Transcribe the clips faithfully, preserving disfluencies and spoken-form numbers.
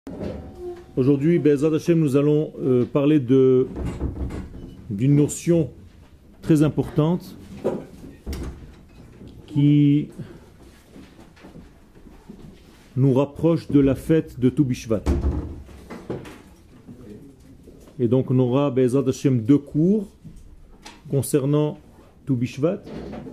Aujourd'hui, Be'ezrat Hashem, nous allons euh, parler de, d'une notion très importante qui nous rapproche de la fête de Tou Bishvat. Et donc on aura Be'ezrat Hashem deux cours concernant Tou Bishvat.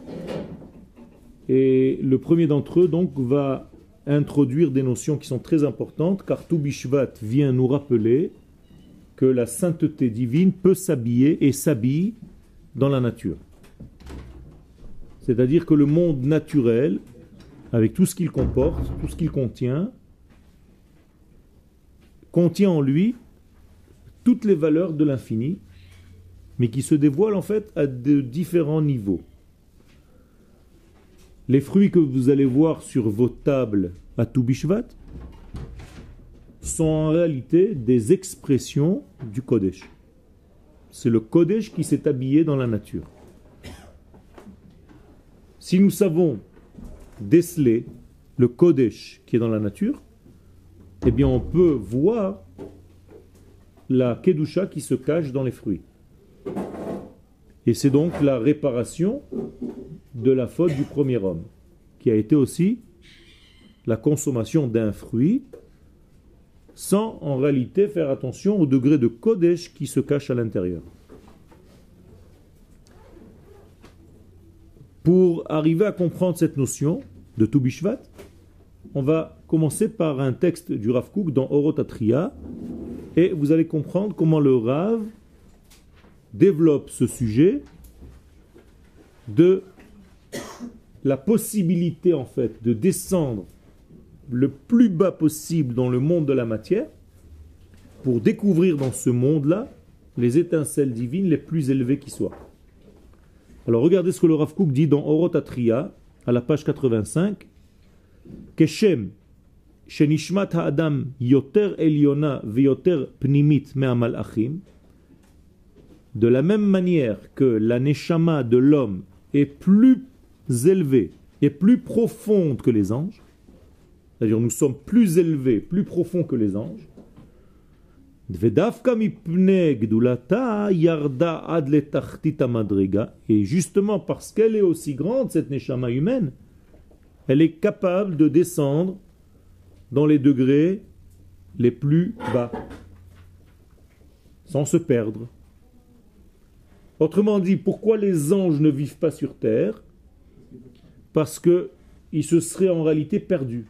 Et le premier d'entre eux donc va introduire des notions qui sont très importantes, car Tou Bishvat vient nous rappeler que la sainteté divine peut s'habiller et s'habille dans la nature. C'est-à-dire que le monde naturel, avec tout ce qu'il comporte, tout ce qu'il contient, contient en lui toutes les valeurs de l'infini, mais qui se dévoilent en fait à de différents niveaux. Les fruits que vous allez voir sur vos tables à Tou Bishvat sont en réalité des expressions du Kodesh. C'est le Kodesh qui s'est habillé dans la nature. Si nous savons déceler le Kodesh qui est dans la nature, eh bien on peut voir la Kedusha qui se cache dans les fruits. Et c'est donc la réparation de la faute du premier homme, qui a été aussi la consommation d'un fruit, sans en réalité faire attention au degré de Kodesh qui se cache à l'intérieur. Pour arriver à comprendre cette notion de Tou Bishvat, on va commencer par un texte du Rav Kook dans Orot Atria, et vous allez comprendre comment le Rav développe ce sujet de la possibilité en fait de descendre le plus bas possible dans le monde de la matière pour découvrir dans ce monde-là les étincelles divines les plus élevées qui soient. Alors regardez ce que le Rav Kook dit dans Orot Atria à la page quatre-vingt-cinq. Keshem shenishmat ha'adam yoter eliona veyoter pnimit me'amalachim. De la même manière que la neshama de l'homme est plus élevée et plus profonde que les anges, c'est-à-dire nous sommes plus élevés, plus profonds que les anges, et justement parce qu'elle est aussi grande, cette neshama humaine, elle est capable de descendre dans les degrés les plus bas, sans se perdre. Autrement dit, pourquoi les anges ne vivent pas sur terre? Parce qu'ils se seraient en réalité perdus.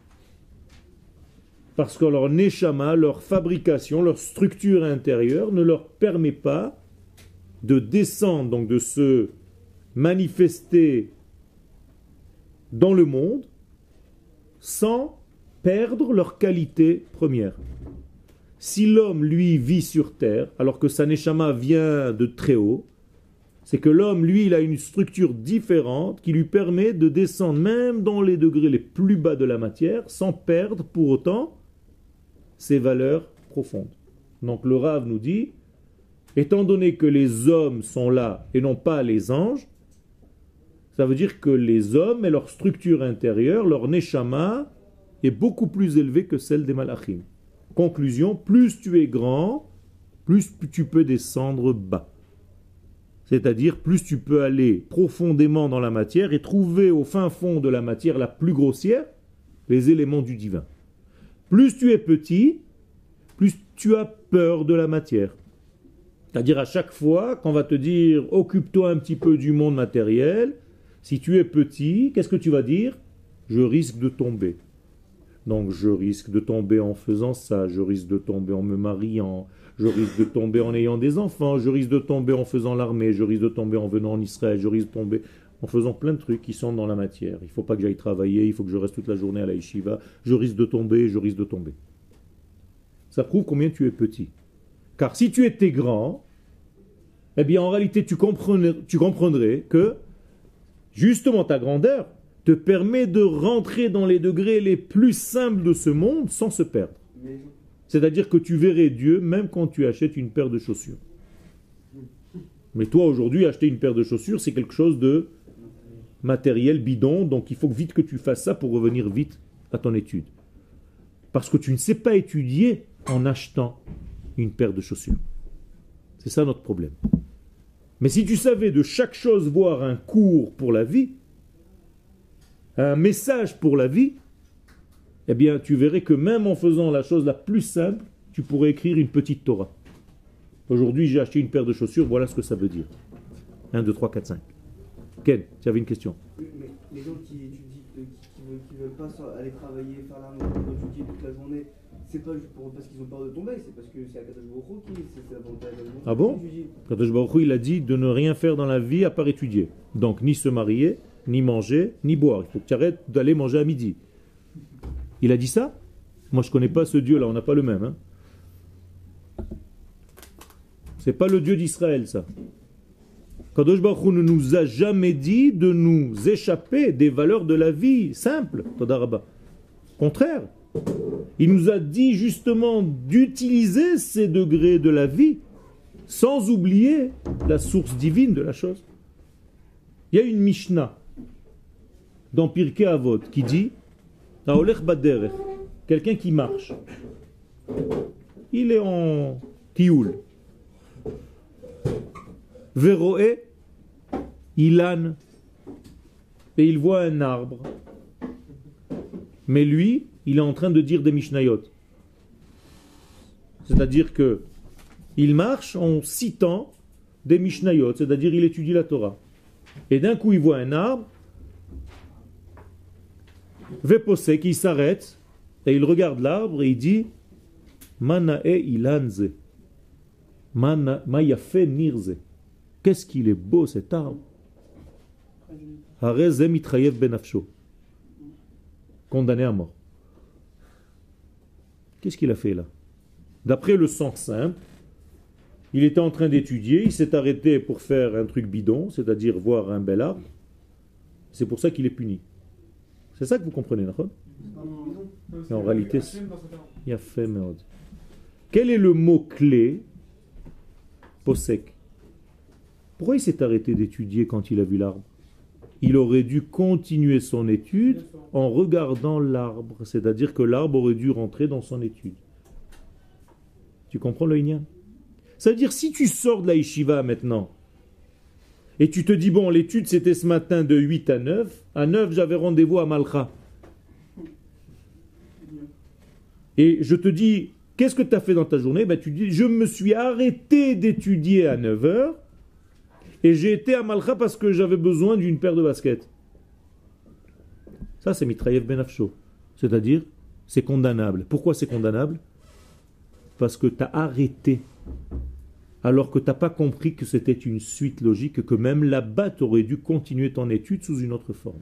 Parce que leur neshama, leur fabrication, leur structure intérieure ne leur permet pas de descendre, donc de se manifester dans le monde sans perdre leur qualité première. Si l'homme, lui, vit sur terre, alors que sa neshama vient de très haut, c'est que l'homme, lui, il a une structure différente qui lui permet de descendre même dans les degrés les plus bas de la matière sans perdre pour autant ses valeurs profondes. Donc le Rav nous dit, étant donné que les hommes sont là et non pas les anges, ça veut dire que les hommes et leur structure intérieure, leur neshama, est beaucoup plus élevée que celle des malachim. Conclusion, plus tu es grand, plus tu peux descendre bas. C'est-à-dire, plus tu peux aller profondément dans la matière et trouver au fin fond de la matière la plus grossière les éléments du divin. Plus tu es petit, plus tu as peur de la matière. C'est-à-dire, à chaque fois qu'on va te dire « occupe-toi un petit peu du monde matériel », si tu es petit, qu'est-ce que tu vas dire? « Je risque de tomber ». Donc, je risque de tomber en faisant ça, je risque de tomber en me mariant, je risque de tomber en ayant des enfants, je risque de tomber en faisant l'armée, je risque de tomber en venant en Israël, je risque de tomber en faisant plein de trucs qui sont dans la matière. Il ne faut pas que j'aille travailler, il faut que je reste toute la journée à la yeshiva, je risque de tomber, je risque de tomber. Ça prouve combien tu es petit. Car si tu étais grand, eh bien en réalité tu comprendrais, tu comprendrais que justement ta grandeur te permet de rentrer dans les degrés les plus simples de ce monde sans se perdre. C'est-à-dire que tu verrais Dieu même quand tu achètes une paire de chaussures. Mais toi aujourd'hui, acheter une paire de chaussures, c'est quelque chose de matériel bidon, donc il faut vite que tu fasses ça pour revenir vite à ton étude. Parce que tu ne sais pas étudier en achetant une paire de chaussures. C'est ça notre problème. Mais si tu savais de chaque chose voir un cours pour la vie, un message pour la vie, eh bien tu verrais que même en faisant la chose la plus simple, tu pourrais écrire une petite Torah. Aujourd'hui j'ai acheté une paire de chaussures, voilà ce que ça veut dire. un, deux, trois, quatre, cinq. Ken, tu avais une question. Oui, mais les gens qui étudient, qui, qui, veulent, qui veulent pas aller travailler, faire l'armée, étudier toute la journée, c'est pas pour, parce qu'ils ont peur de tomber, c'est parce que c'est Akadosh Baruch Hu qui c'est la volonté d'Akadosh Baruch Hu. Ah bon? Akadosh Baruch Hu, il a dit de ne rien faire dans la vie à part étudier. Donc ni se marier, ni manger, ni boire. Il faut que tu arrêtes d'aller manger à midi. Il a dit ça? Moi je connais pas ce Dieu là, on n'a pas le même. Hein. C'est pas le Dieu d'Israël ça. Kadosh Baruch Hu ne nous a jamais dit de nous échapper des valeurs de la vie simple. Todarabah. Contraire. Il nous a dit justement d'utiliser ces degrés de la vie sans oublier la source divine de la chose. Il y a une Mishnah dans Pirkei Avot qui dit Haolech baderech, quelqu'un qui marche. Il est en tioul. Veroé, ilan, et il voit un arbre. Mais lui, il est en train de dire des Mishnayot. C'est-à-dire que il marche en citant des Mishnayot, c'est-à-dire il étudie la Torah. Et d'un coup, il voit un arbre, Veposek, il s'arrête, et il regarde l'arbre et il dit Manae ilanze, Mayafe nirze. Qu'est-ce qu'il est beau cet arbre. Hareze mitrayev benafsho. Condamné à mort. Qu'est-ce qu'il a fait là? D'après le sens simple, il était en train d'étudier, il s'est arrêté pour faire un truc bidon, c'est-à-dire voir un bel arbre. C'est pour ça qu'il est puni. C'est ça que vous comprenez, Nachon? Mais en réalité, il y a fait meod. Quel est le mot-clé? Posek. Pourquoi il s'est arrêté d'étudier quand il a vu l'arbre? Il aurait dû continuer son étude en regardant l'arbre. C'est-à-dire que l'arbre aurait dû rentrer dans son étude. Tu comprends le Inyan? Ça veut dire si tu sors de la yeshiva maintenant et tu te dis bon l'étude c'était ce matin de huit à neuf, à neuf j'avais rendez-vous à Malcha. Et je te dis qu'est-ce que tu as fait dans ta journée? Ben, tu dis je me suis arrêté d'étudier à neuf heures et j'ai été à Malcha parce que j'avais besoin d'une paire de baskets. Ça c'est mitrayev benafsho. C'est-à-dire c'est condamnable. Pourquoi c'est condamnable? Parce que tu as arrêté alors que tu n'as pas compris que c'était une suite logique, que même là-bas tu aurais dû continuer ton étude sous une autre forme.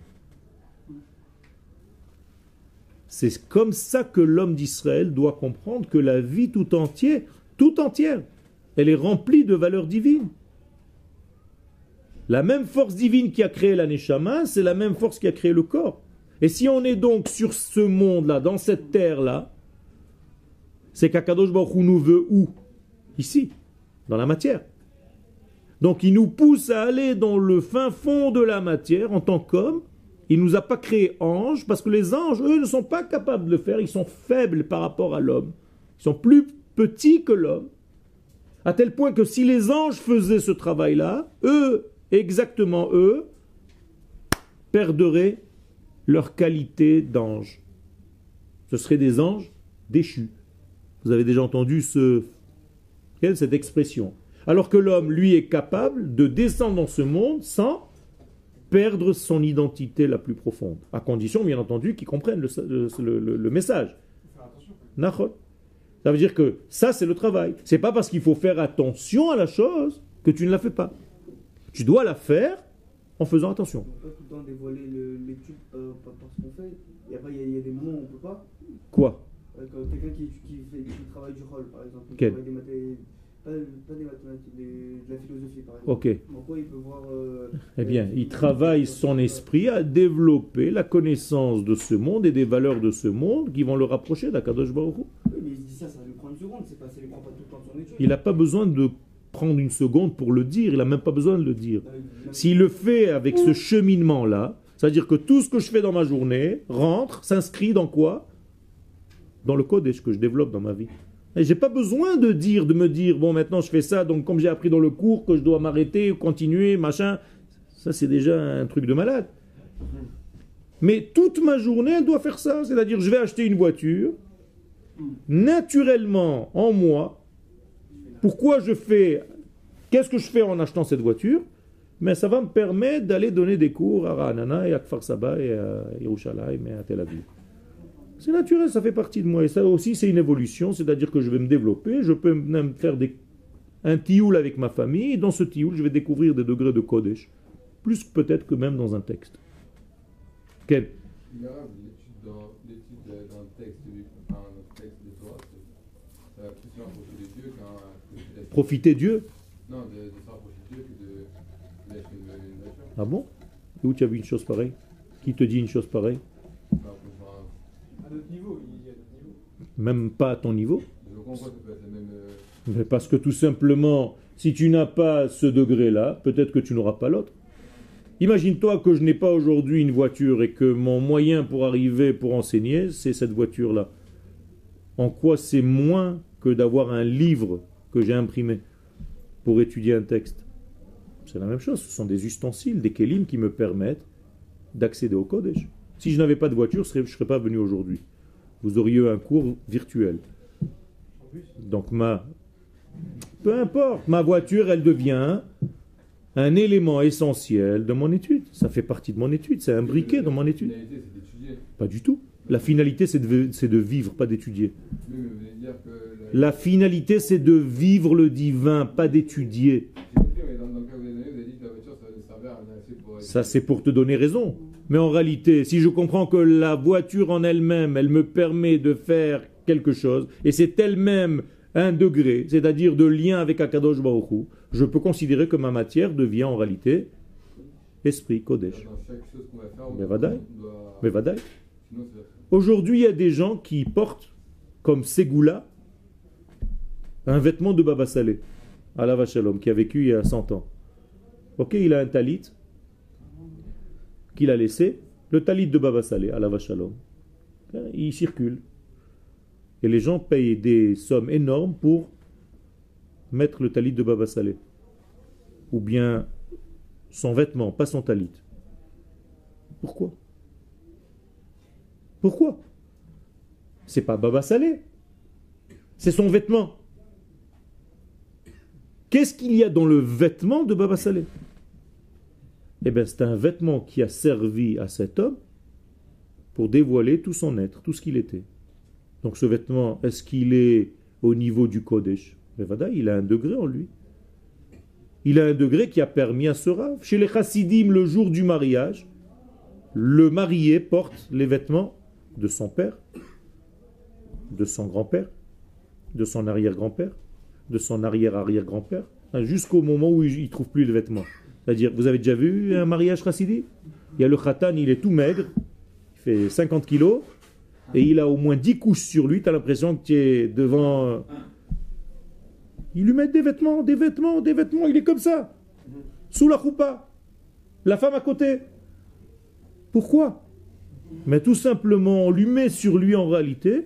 C'est comme ça que l'homme d'Israël doit comprendre que la vie tout entière, tout entière, elle est remplie de valeurs divines. La même force divine qui a créé la Neshama, c'est la même force qui a créé le corps. Et si on est donc sur ce monde-là, dans cette terre-là, c'est qu'Akadosh Baruch Hu nous veut où? Ici, dans la matière. Donc il nous pousse à aller dans le fin fond de la matière en tant qu'homme. Il ne nous a pas créé anges, parce que les anges, eux, ne sont pas capables de le faire, ils sont faibles par rapport à l'homme. Ils sont plus petits que l'homme. À tel point que si les anges faisaient ce travail-là, eux, exactement eux, perdraient leur qualité d'ange. Ce seraient des anges déchus. Vous avez déjà entendu ce, cette expression. Alors que l'homme, lui, est capable de descendre dans ce monde sans perdre son identité la plus profonde. À condition, bien entendu, qu'ils comprennent le, le, le, le message. Nachot. Ça veut dire que ça, c'est le travail. C'est pas parce qu'il faut faire attention à la chose que tu ne la fais pas. Tu dois la faire en faisant attention. On ne peut pas tout le temps dévoiler l'étude euh, par ce qu'on fait. Il y, a, il y a des moments où on ne peut pas. Quoi? euh, Quelqu'un qui, qui, fait, qui travaille du rôle, par exemple. Quel? Des mathé... pas, pas des mathématiques, des, de la philosophie, par exemple. Ok. Pourquoi il peut voir... Euh, eh bien, il travaille son esprit à développer la connaissance de ce monde et des valeurs de ce monde qui vont le rapprocher d'Akadosh Baruch Hu. Oui, mais il se dit ça, ça lui prend une seconde. C'est pas, ça lui prend pas tout le temps de son étude. Il n'a pas besoin de prendre une seconde pour le dire, il n'a même pas besoin de le dire. S'il le fait avec ce cheminement-là, c'est-à-dire que tout ce que je fais dans ma journée rentre, s'inscrit dans quoi? Dans le code que je développe dans ma vie. Et j'ai pas besoin de dire, de me dire, bon, maintenant je fais ça, donc comme j'ai appris dans le cours que je dois m'arrêter, continuer, machin. Ça, c'est déjà un truc de malade. Mais toute ma journée, elle doit faire ça. C'est-à-dire, je vais acheter une voiture, naturellement, en moi. Pourquoi je fais, qu'est-ce que je fais en achetant cette voiture? Mais ça va me permettre d'aller donner des cours à Ra'anana et à Kfar Saba et à Yerushalayim et à Tel Aviv. C'est naturel, ça fait partie de moi. Et ça aussi, c'est une évolution, c'est-à-dire que je vais me développer, je peux même faire des, un tioul avec ma famille, et dans ce tioul, je vais découvrir des degrés de Kodesh, plus peut-être que même dans un texte. Quel? L'étude dans, l'étude dans le texte, enfin, le texte de Torah, ça va plus se rapprocher de Dieu qu'un... Profiter Dieu? Non, de, de se rapprocher de Dieu que de d'acheter une, une voiture. Ah bon? Et où tu as vu une chose pareille? Qui te dit une chose pareille? Enfin, À notre niveau, il y a notre niveau. Même pas à ton niveau? je comprends que ça peut être la même... Euh... Mais parce que tout simplement, si tu n'as pas ce degré-là, peut-être que tu n'auras pas l'autre. Imagine-toi que je n'ai pas aujourd'hui une voiture et que mon moyen pour arriver, pour enseigner, c'est cette voiture-là. En quoi c'est moins que d'avoir un livre que j'ai imprimé pour étudier un texte? C'est la même chose, ce sont des ustensiles, des kélim qui me permettent d'accéder au Kodesh. Si je n'avais pas de voiture, je ne serais pas venu aujourd'hui. Vous auriez eu un cours virtuel. Donc ma... Peu importe, ma voiture, elle devient un élément essentiel de mon étude. Ça fait partie de mon étude, c'est imbriqué dans mon étude. La finalité, c'est d'étudier. Pas du tout. La finalité, c'est de, c'est de vivre, pas d'étudier. Oui, mais vous voulez dire que... La, La finalité, c'est de vivre le divin, pas d'étudier. J'ai compris, mais dans, dans le cas que vous avez donné, vous avez dit que la voiture, ça va nous servir à rien assez pour... Ça, c'est pour te donner raison. Mais en réalité, si je comprends que la voiture en elle-même, elle me permet de faire quelque chose, et c'est elle-même un degré, c'est-à-dire de lien avec Akadosh Baruch Hu, je peux considérer que ma matière devient en réalité esprit Kodesh. Dans chaque chose qu'on va faire, on Mais vadaï. doit... Mais vadaï. Sinon, c'est... Aujourd'hui, il y a des gens qui portent comme Ségoula un vêtement de Baba Salé, Alav Shalom, qui a vécu il y a cent ans. Ok, il a un talit qu'il a laissé, le talit de Baba Salé, Alav Shalom. Il circule. Et les gens payent des sommes énormes pour mettre le talit de Baba Salé. Ou bien son vêtement, pas son talit. Pourquoi? Pourquoi? C'est pas Baba Salé. C'est son vêtement. Qu'est-ce qu'il y a dans le vêtement de Baba Salé? Eh bien, c'est un vêtement qui a servi à cet homme pour dévoiler tout son être, tout ce qu'il était. Donc ce vêtement, est-ce qu'il est au niveau du Kodesh? Mais vada, il a un degré en lui. Il a un degré qui a permis à ce rave. Chez les chassidim, le jour du mariage, le marié porte les vêtements de son père, de son grand-père, de son arrière-grand-père, de son arrière-arrière-grand-père, jusqu'au moment où il ne trouve plus de vêtements. C'est-à-dire, vous avez déjà vu un mariage chassidi? Il y a le khatan, il est tout maigre, il fait cinquante kilos, et il a au moins dix couches sur lui, tu as l'impression que tu es devant... Ils lui mettent des vêtements, des vêtements, des vêtements, il est comme ça, sous la choupa, la femme à côté. Pourquoi? Mais tout simplement, on lui met sur lui en réalité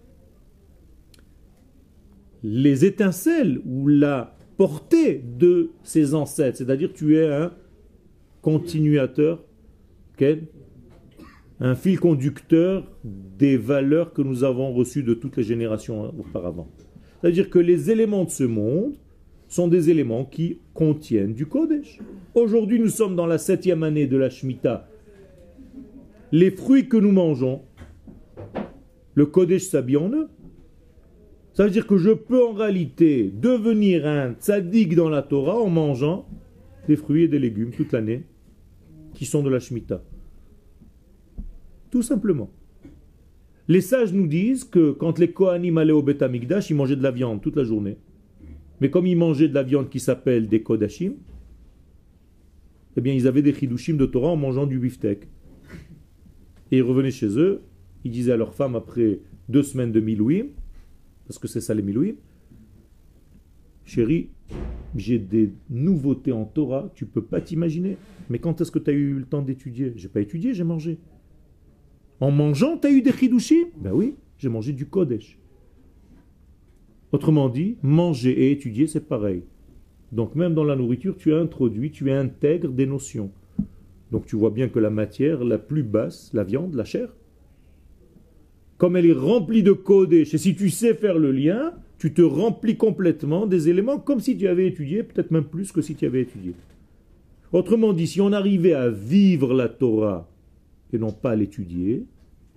les étincelles ou la portée de ses ancêtres. C'est-à-dire tu es un continuateur, okay, un fil conducteur des valeurs que nous avons reçues de toutes les générations auparavant. C'est-à-dire que les éléments de ce monde sont des éléments qui contiennent du Kodesh. Aujourd'hui, nous sommes dans la septième année de la Shemitah. Les fruits que nous mangeons, le Kodesh s'habille en eux. Ça veut dire que je peux en réalité devenir un tzaddik dans la Torah en mangeant des fruits et des légumes toute l'année qui sont de la Shemitah. Tout simplement. Les sages nous disent que quand les Kohanim allaient au Beth Amikdash, ils mangeaient de la viande toute la journée. Mais comme ils mangeaient de la viande qui s'appelle des Kodashim, eh bien ils avaient des chidushim de Torah en mangeant du beefsteak. Et ils revenaient chez eux, ils disaient à leur femme après deux semaines de milouim, parce que c'est ça les milouim, chérie, j'ai des nouveautés en Torah, tu peux pas t'imaginer. Mais quand est-ce que tu as eu le temps d'étudier? J'ai pas étudié, j'ai mangé. En mangeant, tu as eu des chidushim? Ben oui, j'ai mangé du Kodesh. Autrement dit, manger et étudier, c'est pareil. Donc même dans la nourriture, tu introduis, tu intègres des notions. Donc tu vois bien que la matière la plus basse, la viande, la chair, comme elle est remplie de kodesh, et si tu sais faire le lien, tu te remplis complètement des éléments comme si tu avais étudié, peut-être même plus que si tu avais étudié. Autrement dit, si on arrivait à vivre la Torah et non pas à l'étudier,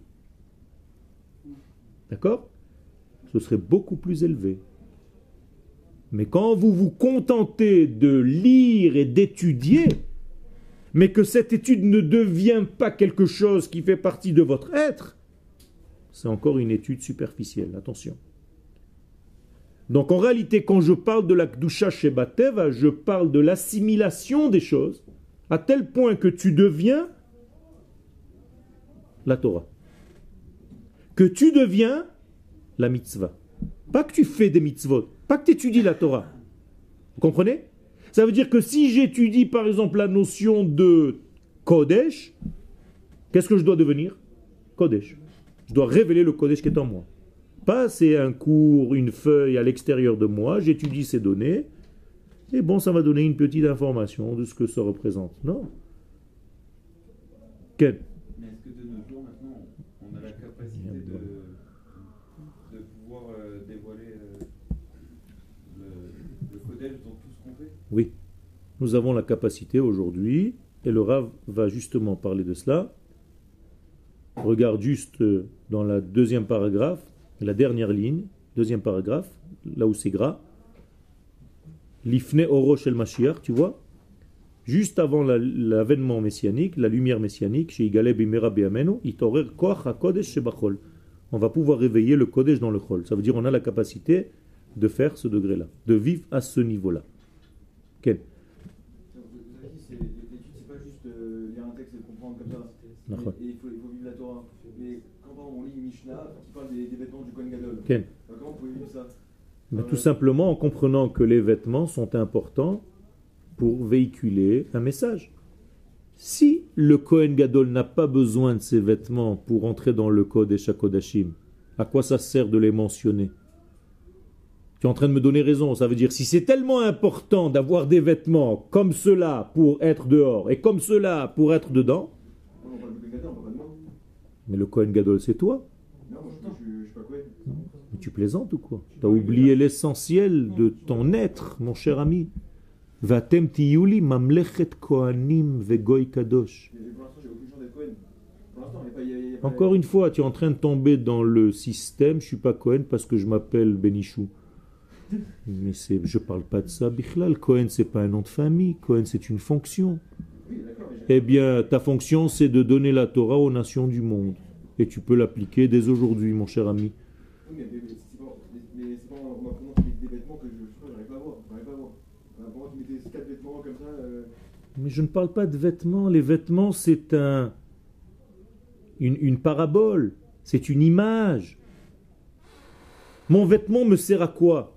d'accord, ce serait beaucoup plus élevé. Mais quand vous vous contentez de lire et d'étudier, mais que cette étude ne devient pas quelque chose qui fait partie de votre être, c'est encore une étude superficielle, attention. Donc en réalité, quand je parle de la Kdusha Sheba Teva, je parle de l'assimilation des choses, à tel point que tu deviens la Torah. Que tu deviens la mitzvah. Pas que tu fais des mitzvot, pas que tu étudies la Torah. Vous comprenez? Ça veut dire que si j'étudie par exemple la notion de Kodesh, qu'est-ce que je dois devenir? Kodesh. Je dois révéler le Kodesh qui est en moi. Pas c'est un cours, une feuille à l'extérieur de moi, j'étudie ces données, et bon, ça va donner une petite information de ce que ça représente. Non. Quel? Mais est-ce que de nos jours, maintenant, on a la capacité de, de pouvoir euh, dévoiler euh, le, le Kodesh dans tout ce qu'on fait? Oui. Nous avons la capacité aujourd'hui, et le Rav va justement parler de cela. Regarde juste dans la deuxième paragraphe, la dernière ligne, deuxième paragraphe, là où c'est gras. L'ifne oro shel Mashiach, tu vois, juste avant la, l'avènement messianique, la lumière messianique, chez Igale bimera be'amenu, itorer koach hakodesh shebachol. On va pouvoir réveiller le kodesh dans le chol. Ça veut dire on a la capacité de faire ce degré-là, de vivre à ce niveau-là. Quel? L'étude, c'est pas juste euh, lire un texte et le comprendre comme ça. Et, et il, faut, il faut vivre la Torah. Mais quand on lit une Mishnah qui parle des, des vêtements du Kohen Gadol, Quel? comment vous pouvez vivre ça? Mais euh, tout simplement en comprenant que les vêtements sont importants pour véhiculer un message. Si le Kohen Gadol n'a pas besoin de ses vêtements pour entrer dans le Kodesh HaKodashim, à quoi ça sert de les mentionner? Tu es en train de me donner raison. Ça veut dire, si c'est tellement important d'avoir des vêtements comme cela pour être dehors et comme cela pour être dedans, on parle du Kohen Gadol, on parle pas de moi. mais le Kohen Gadol c'est toi. Non, moi je, je, je suis pas Kohen. Mais tu plaisantes ou quoi? Tu as oublié l'essentiel de ton être, mon cher ami. Vatem tiyuli mamlechet kohanim vegoy kadosh. Mais pour l'instant, j'ai aucune chance d'être Kohen. Pour l'instant, il n'y a pas. Il y a, il y a pas Encore une fois, tu es en train de tomber dans le système. Je suis pas Cohen parce que je m'appelle Benichou. Mais c'est, je parle pas de ça. Bichlal, Cohen c'est pas un nom de famille. Cohen c'est une fonction. Oui, d'accord, mais j'ai- Eh bien, ta fonction c'est de donner la Torah aux nations du monde. Et tu peux l'appliquer dès aujourd'hui, mon cher ami. Oui, mais, mais, mais c'est pas, mais, mais c'est pas en m'apprenant qu'il mettait des vêtements que je je sais pas, j'arrive pas à voir. J'arrive pas à voir. En apprenant qu'il mettait quatre vêtements comme ça. Euh... Mais je ne parle pas de vêtements. Les vêtements, c'est un, une, une parabole. C'est une image. Mon vêtement me sert à quoi?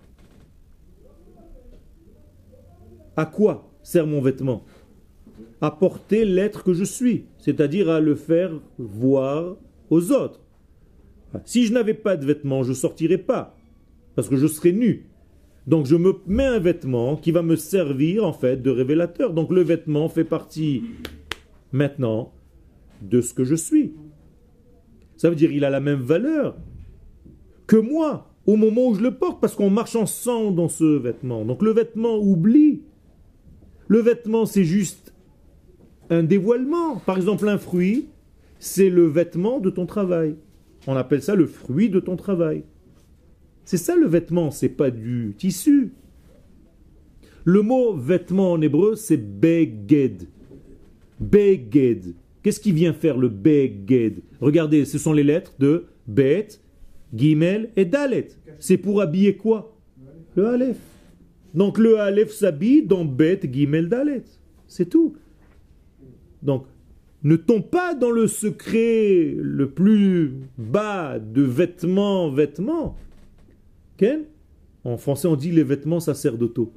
À quoi sert mon vêtement? À porter l'être que je suis, c'est-à-dire à le faire voir aux autres. Si je n'avais pas de vêtements, je ne sortirais pas, parce que je serais nu. Donc je me mets un vêtement qui va me servir en fait de révélateur. Donc le vêtement fait partie maintenant de ce que je suis. Ça veut dire qu'il a la même valeur que moi au moment où je le porte, parce qu'on marche ensemble dans ce vêtement. Donc le vêtement oublie. Le vêtement c'est juste un dévoilement. Par exemple un fruit, c'est le vêtement de ton travail. On appelle ça le fruit de ton travail. C'est ça le vêtement, c'est pas du tissu. Le mot vêtement en hébreu, c'est beged. Beged. Qu'est-ce qui vient faire le beged? Regardez, ce sont les lettres de Bet, Gimel et Dalet. C'est pour habiller quoi? Le Aleph. Donc le Aleph s'habille dans Bet, Gimel, Dalet. C'est tout. Donc, ne tombe pas dans le secret le plus bas de vêtements, vêtements. Ken? En français, on dit les vêtements, ça sert d'auto.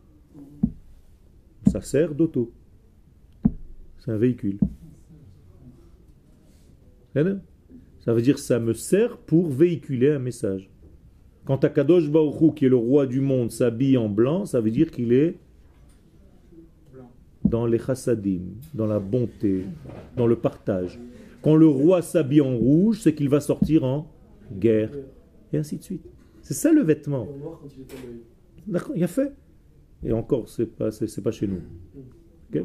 Ça sert d'auto. C'est un véhicule. Ça veut dire ça me sert pour véhiculer un message. Quand Akadosh Baruch Hu, qui est le roi du monde, s'habille en blanc, ça veut dire qu'il est dans les chassadim, dans la bonté, dans le partage. Quand le roi s'habille en rouge, c'est qu'il va sortir en guerre. Et ainsi de suite. C'est ça le vêtement. D'accord, il a fait. Et encore, c'est pas, c'est, c'est pas chez nous. Okay?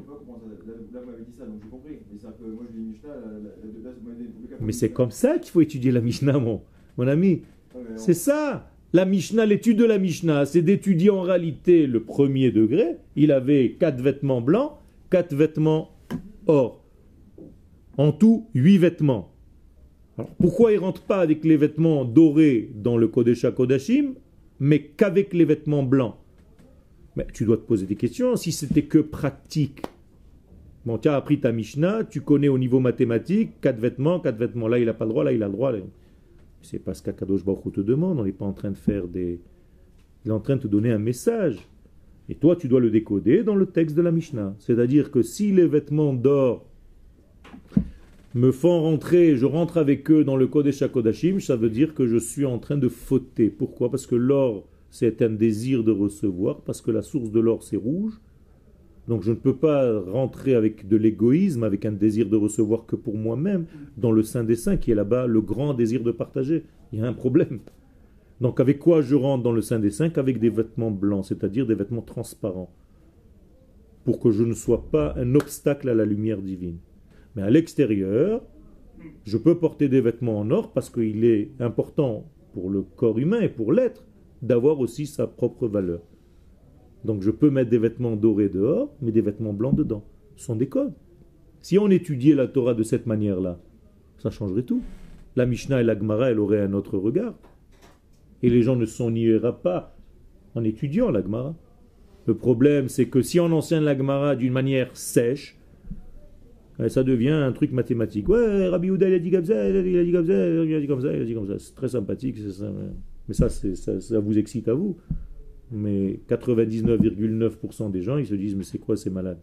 Mais c'est comme ça qu'il faut étudier la Mishnah, mon, mon ami. C'est ça. La Mishnah, l'étude de la Mishnah, c'est d'étudier en réalité le premier degré. Il avait quatre vêtements blancs, quatre vêtements or. En tout, huit vêtements. Alors, pourquoi il ne rentre pas avec les vêtements dorés dans le Kodesh HaKodashim, mais qu'avec les vêtements blancs? Mais tu dois te poser des questions. Si c'était que pratique, bon, tu as appris ta Mishnah, tu connais au niveau mathématique, quatre vêtements, quatre vêtements. Là, il n'a pas le droit, là, il a le droit. Là. C'est pas ce qu'Akadosh Baruch Hu te demande. On n'est pas en train de faire des... Il est en train de te donner un message. Et toi, tu dois le décoder dans le texte de la Mishnah. C'est-à-dire que si les vêtements d'or me font rentrer, je rentre avec eux dans le Kodesh HaKodashim, ça veut dire que je suis en train de fauter. Pourquoi? Parce que l'or, c'est un désir de recevoir, parce que la source de l'or, c'est rouge. Donc je ne peux pas rentrer avec de l'égoïsme, avec un désir de recevoir que pour moi-même, dans le Saint des Saints, qui est là-bas le grand désir de partager. Il y a un problème. Donc avec quoi je rentre dans le Saint des Saints? Avec des vêtements blancs, c'est-à-dire des vêtements transparents, pour que je ne sois pas un obstacle à la lumière divine. Mais à l'extérieur, je peux porter des vêtements en or, parce qu'il est important pour le corps humain et pour l'être d'avoir aussi sa propre valeur. Donc je peux mettre des vêtements dorés dehors, mais des vêtements blancs dedans. Ce sont des codes. Si on étudiait la Torah de cette manière-là, ça changerait tout. La Mishnah et la Gemara, elle aurait un autre regard. Et les gens ne s'ennuieraient pas en étudiant la Gemara. Le problème, c'est que si on enseigne la Gemara d'une manière sèche, ça devient un truc mathématique. Ouais, Rabbi Yehuda, il a dit comme ça, il a dit comme ça, il a dit comme ça, il a dit comme ça. C'est très sympathique, c'est ça. Mais ça, c'est, ça, ça vous excite à vous. Mais quatre-vingt-dix-neuf virgule neuf pour cent des gens, ils se disent, mais c'est quoi ces malades?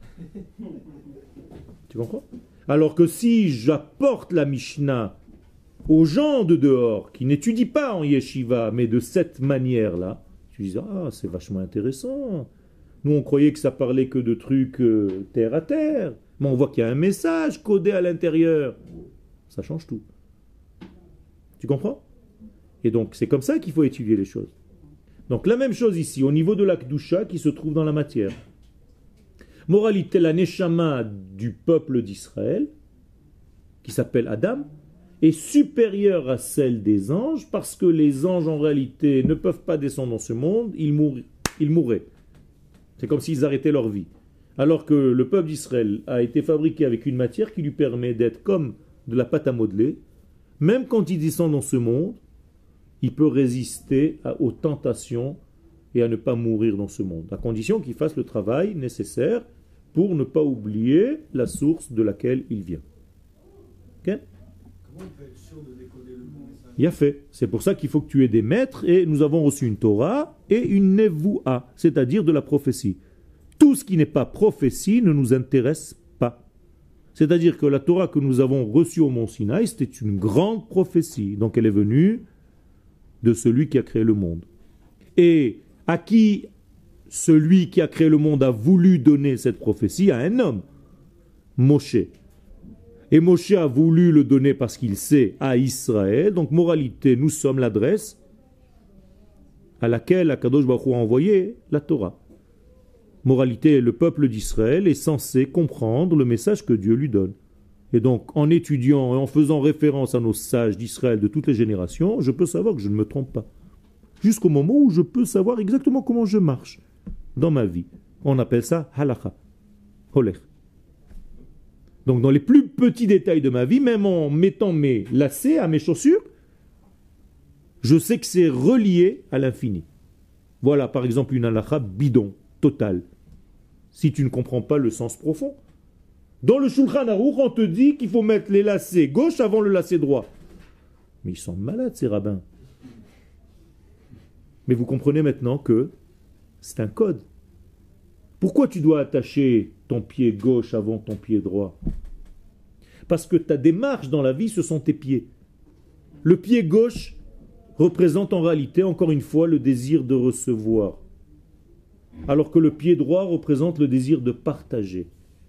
Tu comprends? Alors que si j'apporte la Mishnah aux gens de dehors, qui n'étudient pas en yeshiva, mais de cette manière-là, tu dis, ah, c'est vachement intéressant. Nous, on croyait que ça parlait que de trucs euh, terre à terre. Mais on voit qu'il y a un message codé à l'intérieur. Ça change tout. Tu comprends? Et donc, c'est comme ça qu'il faut étudier les choses. Donc, la même chose ici, au niveau de la Kedusha qui se trouve dans la matière. Moralité, la Neshama du peuple d'Israël, qui s'appelle Adam, est supérieure à celle des anges, parce que les anges, en réalité, ne peuvent pas descendre dans ce monde, ils, mour... ils mourraient. C'est comme s'ils arrêtaient leur vie. Alors que le peuple d'Israël a été fabriqué avec une matière qui lui permet d'être comme de la pâte à modeler. Même quand il descend dans ce monde, il peut résister à, aux tentations et à ne pas mourir dans ce monde, à condition qu'il fasse le travail nécessaire pour ne pas oublier la source de laquelle il vient. Okay? Comment on peut être sûr de décoder le bon message? Il a fait. C'est pour ça qu'il faut que tu aies des maîtres, et nous avons reçu une Torah et une Nevoua, c'est-à-dire de la prophétie. Tout ce qui n'est pas prophétie ne nous intéresse pas. C'est-à-dire que la Torah que nous avons reçue au Mont Sinaï, c'était une grande prophétie. Donc elle est venue de celui qui a créé le monde. Et à qui celui qui a créé le monde a voulu donner cette prophétie? À un homme, Moshe. Et Moshe a voulu le donner parce qu'il sait à Israël. Donc moralité, nous sommes l'adresse à laquelle Akadosh Baruch Hu a envoyé la Torah. Moralité, le peuple d'Israël est censé comprendre le message que Dieu lui donne. Et donc, en étudiant et en faisant référence à nos sages d'Israël de toutes les générations, je peux savoir que je ne me trompe pas. Jusqu'au moment où je peux savoir exactement comment je marche dans ma vie. On appelle ça halakha, holech. Donc, dans les plus petits détails de ma vie, même en mettant mes lacets à mes chaussures, je sais que c'est relié à l'infini. Voilà, par exemple, une halakha bidon, totale. Si tu ne comprends pas le sens profond. Dans le Shulchan Aruch, on te dit qu'il faut mettre les lacets gauche avant le lacet droit. Mais ils sont malades, ces rabbins. Mais vous comprenez maintenant que c'est un code. Pourquoi tu dois attacher ton pied gauche avant ton pied droit? Parce que ta démarche dans la vie, ce sont tes pieds. Le pied gauche représente en réalité, encore une fois, le désir de recevoir. Alors que le pied droit représente le désir de partager.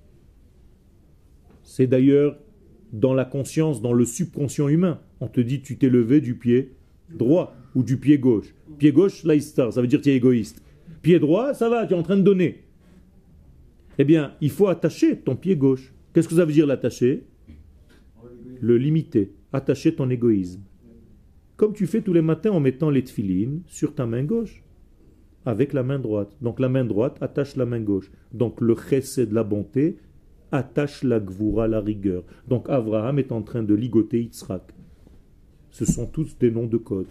C'est d'ailleurs dans la conscience, dans le subconscient humain. On te dit tu t'es levé du pied droit ou du pied gauche. Pied gauche, laïstar, ça veut dire que tu es égoïste. Pied droit, ça va, tu es en train de donner. Eh bien, il faut attacher ton pied gauche. Qu'est-ce que ça veut dire l'attacher? Le limiter, attacher ton égoïsme. Comme tu fais tous les matins en mettant les tefilines sur ta main gauche, avec la main droite. Donc la main droite attache la main gauche. Donc le chesed de la bonté attache la gvoura, la rigueur. Donc Abraham est en train de ligoter Yitzhak. Ce sont tous des noms de code.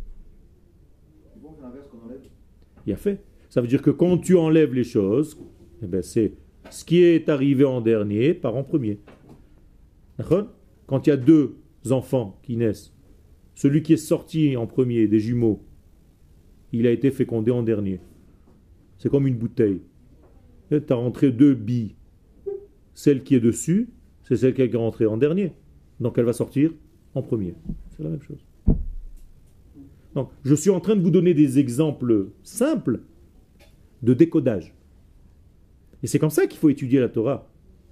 Il a fait. Ça veut dire que quand tu enlèves les choses, eh ben c'est ce qui est arrivé en dernier part en premier. D'accord? Quand il y a deux enfants qui naissent, celui qui est sorti en premier des jumeaux, il a été fécondé en dernier. C'est comme une bouteille. Tu as rentré deux billes. Celle qui est dessus, c'est celle qui est rentrée en dernier. Donc elle va sortir en premier. C'est la même chose. Donc, je suis en train de vous donner des exemples simples de décodage. Et c'est comme ça qu'il faut étudier la Torah.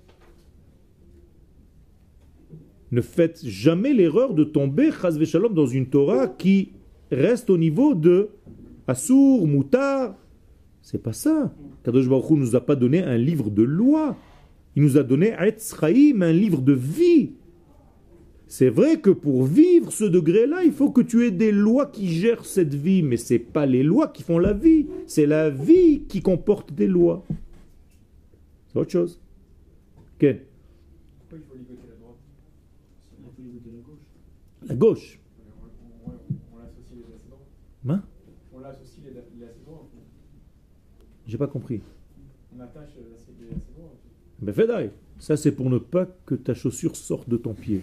Ne faites jamais l'erreur de tomber, chas v'shalom, dans une Torah qui reste au niveau de Assour, Moutar. C'est pas ça. Kadosh Baruch Hu ne nous a pas donné un livre de loi. Il nous a donné Etz Chaim, un livre de vie. C'est vrai que pour vivre ce degré-là, il faut que tu aies des lois qui gèrent cette vie, mais ce n'est pas les lois qui font la vie, c'est la vie qui comporte des lois. C'est autre chose. Quel? Pourquoi il faut ligoter la droite? Il faut ligoter la gauche. La gauche. On, on, on, on l'associe les ascendants. Hein? On l'associe les, les ascendants. J'ai pas compris. On attache les ascendants. Ben Fedaï, ça c'est pour ne pas que ta chaussure sorte de ton pied.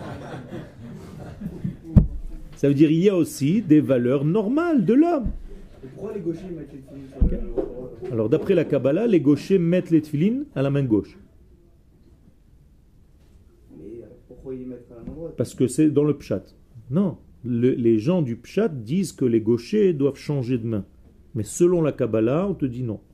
Ça veut dire il y a aussi des valeurs normales de l'homme. Et pourquoi les gauchers mettent les tefilines sur Okay. la droite? Alors d'après la Kabbalah, les gauchers mettent les tefilines à la main gauche. Mais euh, pourquoi ils mettent à la main droite? Parce que c'est dans le pshat. Non, le- les gens du pshat disent que les gauchers doivent changer de main. Mais selon la Kabbalah, on te dit non.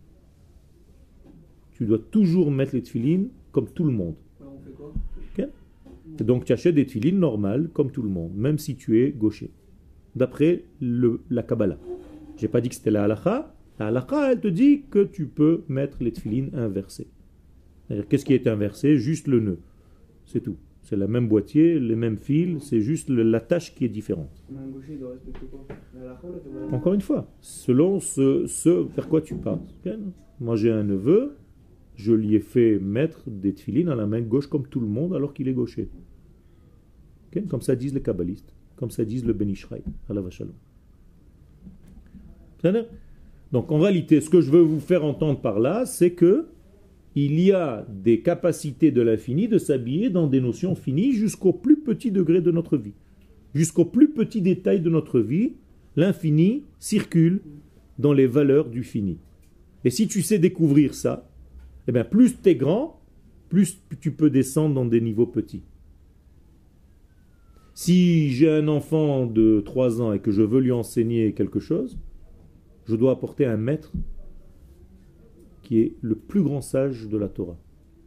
Tu dois toujours mettre les tefilines comme tout le monde. Ouais, on fait quoi? Ok? Et donc tu achètes des tefilines normales comme tout le monde, même si tu es gaucher. D'après le- la Kabbalah. J'ai pas dit que c'était la halakha. La halakha, elle te dit que tu peux mettre les tefilines inversées. C'est-à-dire, qu'est-ce qui est inversé? Juste le nœud. C'est tout. C'est le même boîtier, les mêmes fils, c'est juste le- la tâche qui est différente. Mais un gaucher, il doit respecter quoi? La halakha ou la Kabbalah? Encore une fois, selon ce, ce vers quoi tu parles. Ok? Moi j'ai un neveu, je lui ai fait mettre des tefilines à la main gauche comme tout le monde alors qu'il est gaucher. Ok? Comme ça disent les kabbalistes, comme ça disent le Ben Ishraï, alav shalom. Donc en réalité, ce que je veux vous faire entendre par là, c'est que il y a des capacités de l'infini de s'habiller dans des notions finies jusqu'au plus petit degré de notre vie. Jusqu'au plus petit détail de notre vie, l'infini circule dans les valeurs du fini. Et si tu sais découvrir ça, eh bien plus tu es grand, plus tu peux descendre dans des niveaux petits. Si j'ai un enfant de trois ans et que je veux lui enseigner quelque chose, je dois apporter un maître qui est le plus grand sage de la Torah.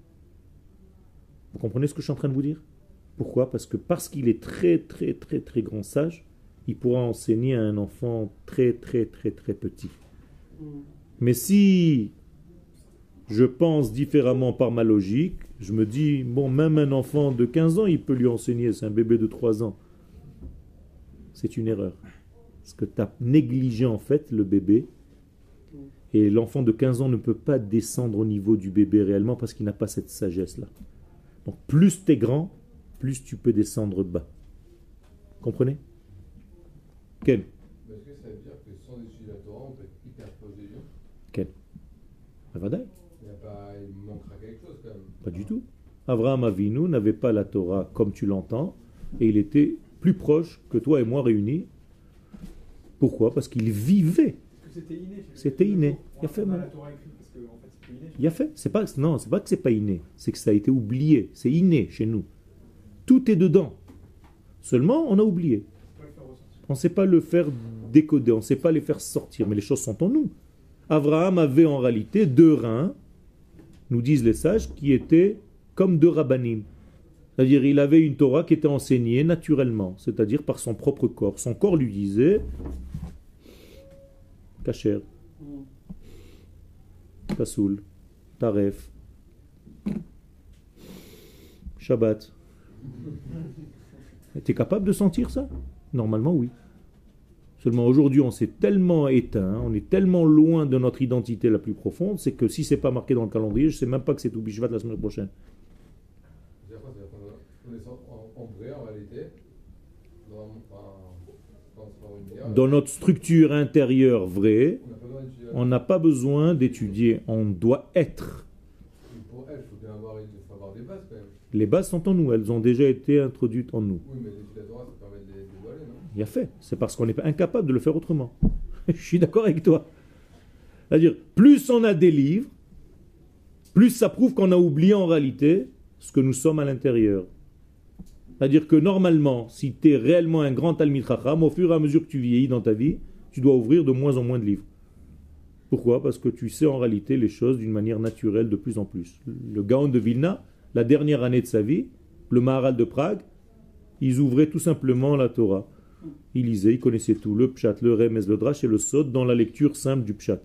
Vous comprenez ce que je suis en train de vous dire? Pourquoi? Parce que parce qu'il est très très très très grand sage, il pourra enseigner à un enfant très très très très petit. Mais si je pense différemment par ma logique, je me dis, bon, même un enfant de quinze ans, il peut lui enseigner, c'est un bébé de trois ans. C'est une erreur. Parce que tu as négligé en fait le bébé, et l'enfant de quinze ans ne peut pas descendre au niveau du bébé réellement parce qu'il n'a pas cette sagesse-là. Donc plus tu es grand, plus tu peux descendre bas. Comprenez? Quel? Est-ce que ça veut dire que sans étudier la Torah, on peut être hyper proche de Dieu? Quel? Avadai? Il, y a pas, il manquera quelque chose quand même. Pas du tout. Avraham Avinu n'avait pas la Torah comme tu l'entends, et il était plus proche que toi et moi réunis. Pourquoi? Parce qu'il vivait. Parce que c'était inné. C'était inné. On Il a fait a mal. la Torah écrite parce que en fait c'était inné. Il a fait. C'est pas, non, c'est pas que c'est pas inné. C'est que ça a été oublié. C'est inné chez nous. Tout est dedans. Seulement, on a oublié. On peut le faire ressortir. On ne sait pas le faire décoder, on ne sait pas les faire sortir, mais les choses sont en nous. Abraham avait en réalité deux reins, nous disent les sages, qui étaient comme deux rabbanim. C'est-à-dire il avait une Torah qui était enseignée naturellement, c'est-à-dire par son propre corps. Son corps lui disait Kacher, Pasoul, Taref, Shabbat. Tu es capable de sentir ça? Normalement oui. Seulement aujourd'hui on s'est tellement éteint, on est tellement loin de notre identité la plus profonde, c'est que si c'est pas marqué dans le calendrier, je ne sais même pas que c'est tout Bishvat la semaine prochaine. En vrai, en réalité, dans, dans, dans notre structure intérieure vraie, on n'a pas besoin d'étudier, on doit être. Pour elle, il faut bien avoir, il faut avoir des bases quand même. Les bases sont en nous, elles ont déjà été introduites en nous. Oui, mais l'étude de la Torah, ça permet de les dévoiler, non? Il y a fait, c'est parce qu'on est incapable de le faire autrement. Je suis d'accord avec toi. C'est-à-dire, plus on a des livres, plus ça prouve qu'on a oublié en réalité ce que nous sommes à l'intérieur. C'est-à-dire que normalement, si tu es réellement un grand Talmid Chacham, au fur et à mesure que tu vieillis dans ta vie, tu dois ouvrir de moins en moins de livres. Pourquoi? Parce que tu sais en réalité les choses d'une manière naturelle de plus en plus. Le Gaon de Vilna, la dernière année de sa vie, le Maharal de Prague, ils ouvraient tout simplement la Torah. Ils lisaient, ils connaissaient tout, le Pshat, le Remez, le Drash et le Sod dans la lecture simple du Pshat.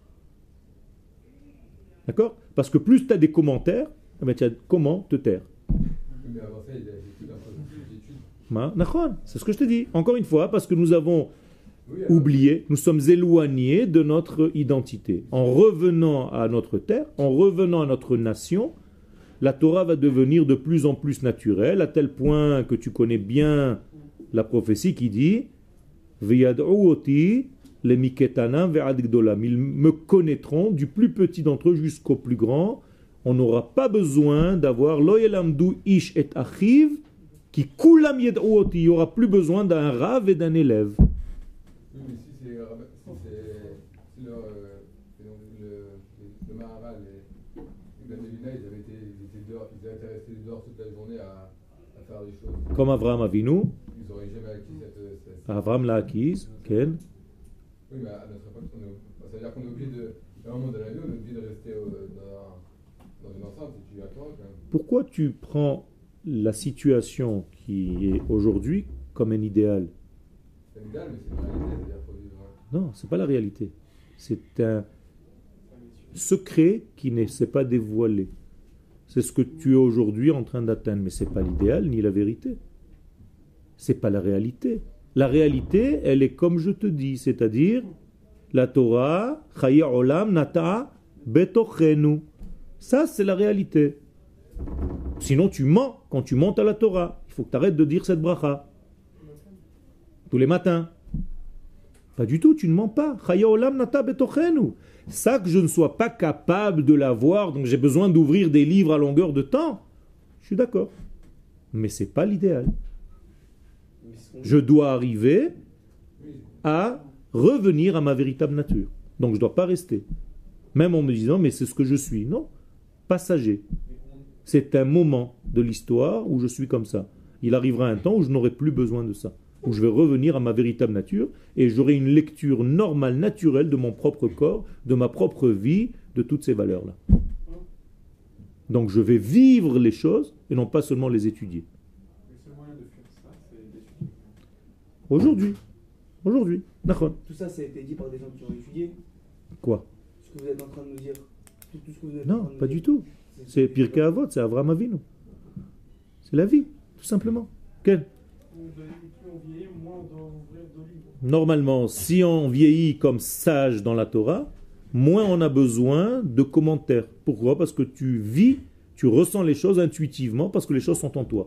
D'accord? Parce que plus tu as des commentaires, eh bien, tu as comment te taire. Mais avant ça, il y a des études, c'est ce que je te dis. Encore une fois, parce que nous avons oui, oublié, nous sommes éloignés de notre identité. En revenant à notre terre, en revenant à notre nation, la Torah va devenir de plus en plus naturelle, à tel point que tu connais bien la prophétie qui dit Veyad'uoti le miketanam ve'ad gdolam. Ils me connaîtront du plus petit d'entre eux jusqu'au plus grand. On n'aura pas besoin d'avoir lo yelamdu ish et achiv qui kulam yed'uoti. Il n'y aura plus besoin d'un rav et d'un élève. Oui, mais si c'est, si c'est, si le, le, le, le Maharal et Ben Levina, ils avaient été, ils étaient dehors, ils avaient été restés dehors toute la journée à, à faire des choses. Comme Avraham Avinu. Ils n'auraient jamais acquis cette. cette Avraham l'a acquise. Ken. Oui, mais à notre époque, on est, ça veut dire qu'on est obligé de, à un moment de la vie, on est obligé de rester euh, dans, dans une enceinte et tu as toi quand même. Pourquoi tu prends la situation qui est aujourd'hui comme un idéal? C'est un idéal, mais c'est une réalité, c'est-à-dire qu'il faut vivre. Non, c'est pas la réalité. C'est un secret qui ne s'est pas dévoilé. C'est ce que tu es aujourd'hui en train d'atteindre, mais c'est pas l'idéal ni la vérité. C'est pas la réalité. La réalité, elle est comme je te dis, c'est-à-dire la Torah, Chaya Olam Nata Betochenu. Ça, c'est la réalité. Sinon, tu mens quand tu montes à la Torah. Il faut que tu arrêtes de dire cette bracha. Tous les matins. Pas du tout, tu ne mens pas. Chaya Olam Nata Betochenu. Ça que je ne sois pas capable de l'avoir, donc j'ai besoin d'ouvrir des livres à longueur de temps. Je suis d'accord. Mais ce n'est pas l'idéal. Je dois arriver à revenir à ma véritable nature. Donc je ne dois pas rester. Même en me disant, mais c'est ce que je suis. Non, passager. C'est un moment de l'histoire où je suis comme ça. Il arrivera un temps où je n'aurai plus besoin de ça. Où je vais revenir à ma véritable nature et j'aurai une lecture normale, naturelle de mon propre corps, de ma propre vie, de toutes ces valeurs-là. Donc je vais vivre les choses et non pas seulement les étudier. Aujourd'hui. Aujourd'hui. D'accord. Tout ça, ça a été dit par des gens qui ont étudié. Quoi? Ce que vous êtes en train de nous dire. Tout, tout ce que vous êtes en Non, train de nous pas dire. du tout. C'est Pirkei Avot, c'est Avraham Avinu. C'est la vie, tout simplement. Quel? Normalement, si on vieillit comme sage dans la Torah, moins on a besoin de commentaires. Pourquoi? Parce que tu vis, tu ressens les choses intuitivement, parce que les choses sont en toi.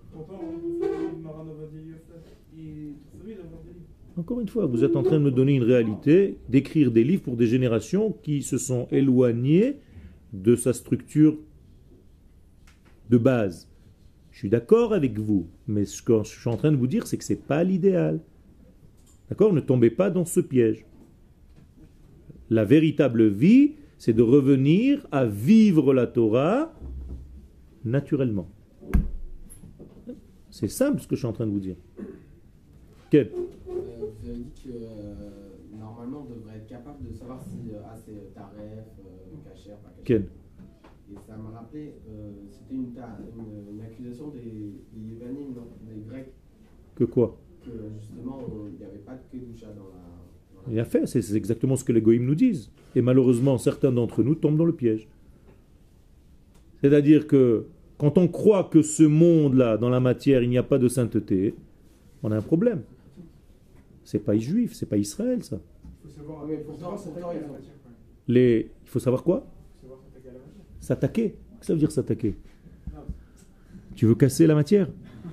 Encore une fois, vous êtes en train de me donner une réalité, d'écrire des livres pour des générations qui se sont éloignées de sa structure de base. Je suis d'accord avec vous, mais ce que je suis en train de vous dire, c'est que ce n'est pas l'idéal. D'accord? Ne tombez pas dans ce piège. La véritable vie, c'est de revenir à vivre la Torah naturellement. C'est simple ce que je suis en train de vous dire. Quel? avez dit que euh, normalement on devrait être capable de savoir si euh, ah, c'est taref, euh, cachère, pas cachère. Quel? Et ça m'a rappelé, euh, c'était une, une, une accusation des, des Yévanim, non, des Grecs. Que quoi? Que justement il n'y avait pas de Kedusha dans la. Dans la... Il a fait, c'est, c'est exactement ce que les Goïms nous disent. Et malheureusement, certains d'entre nous tombent dans le piège. C'est-à-dire que quand on croit que ce monde-là, dans la matière, il n'y a pas de sainteté, on a un problème. C'est pas juif, c'est pas Israël, ça. Il faut savoir, Mais faut pourtant, savoir pourtant, s'attaquer à ils la ont- matière, quand même. Les... Il faut savoir quoi? Il faut savoir s'attaquer à la matière. S'attaquer. Qu'est-ce que ça veut dire s'attaquer? Non, Tu veux casser la matière?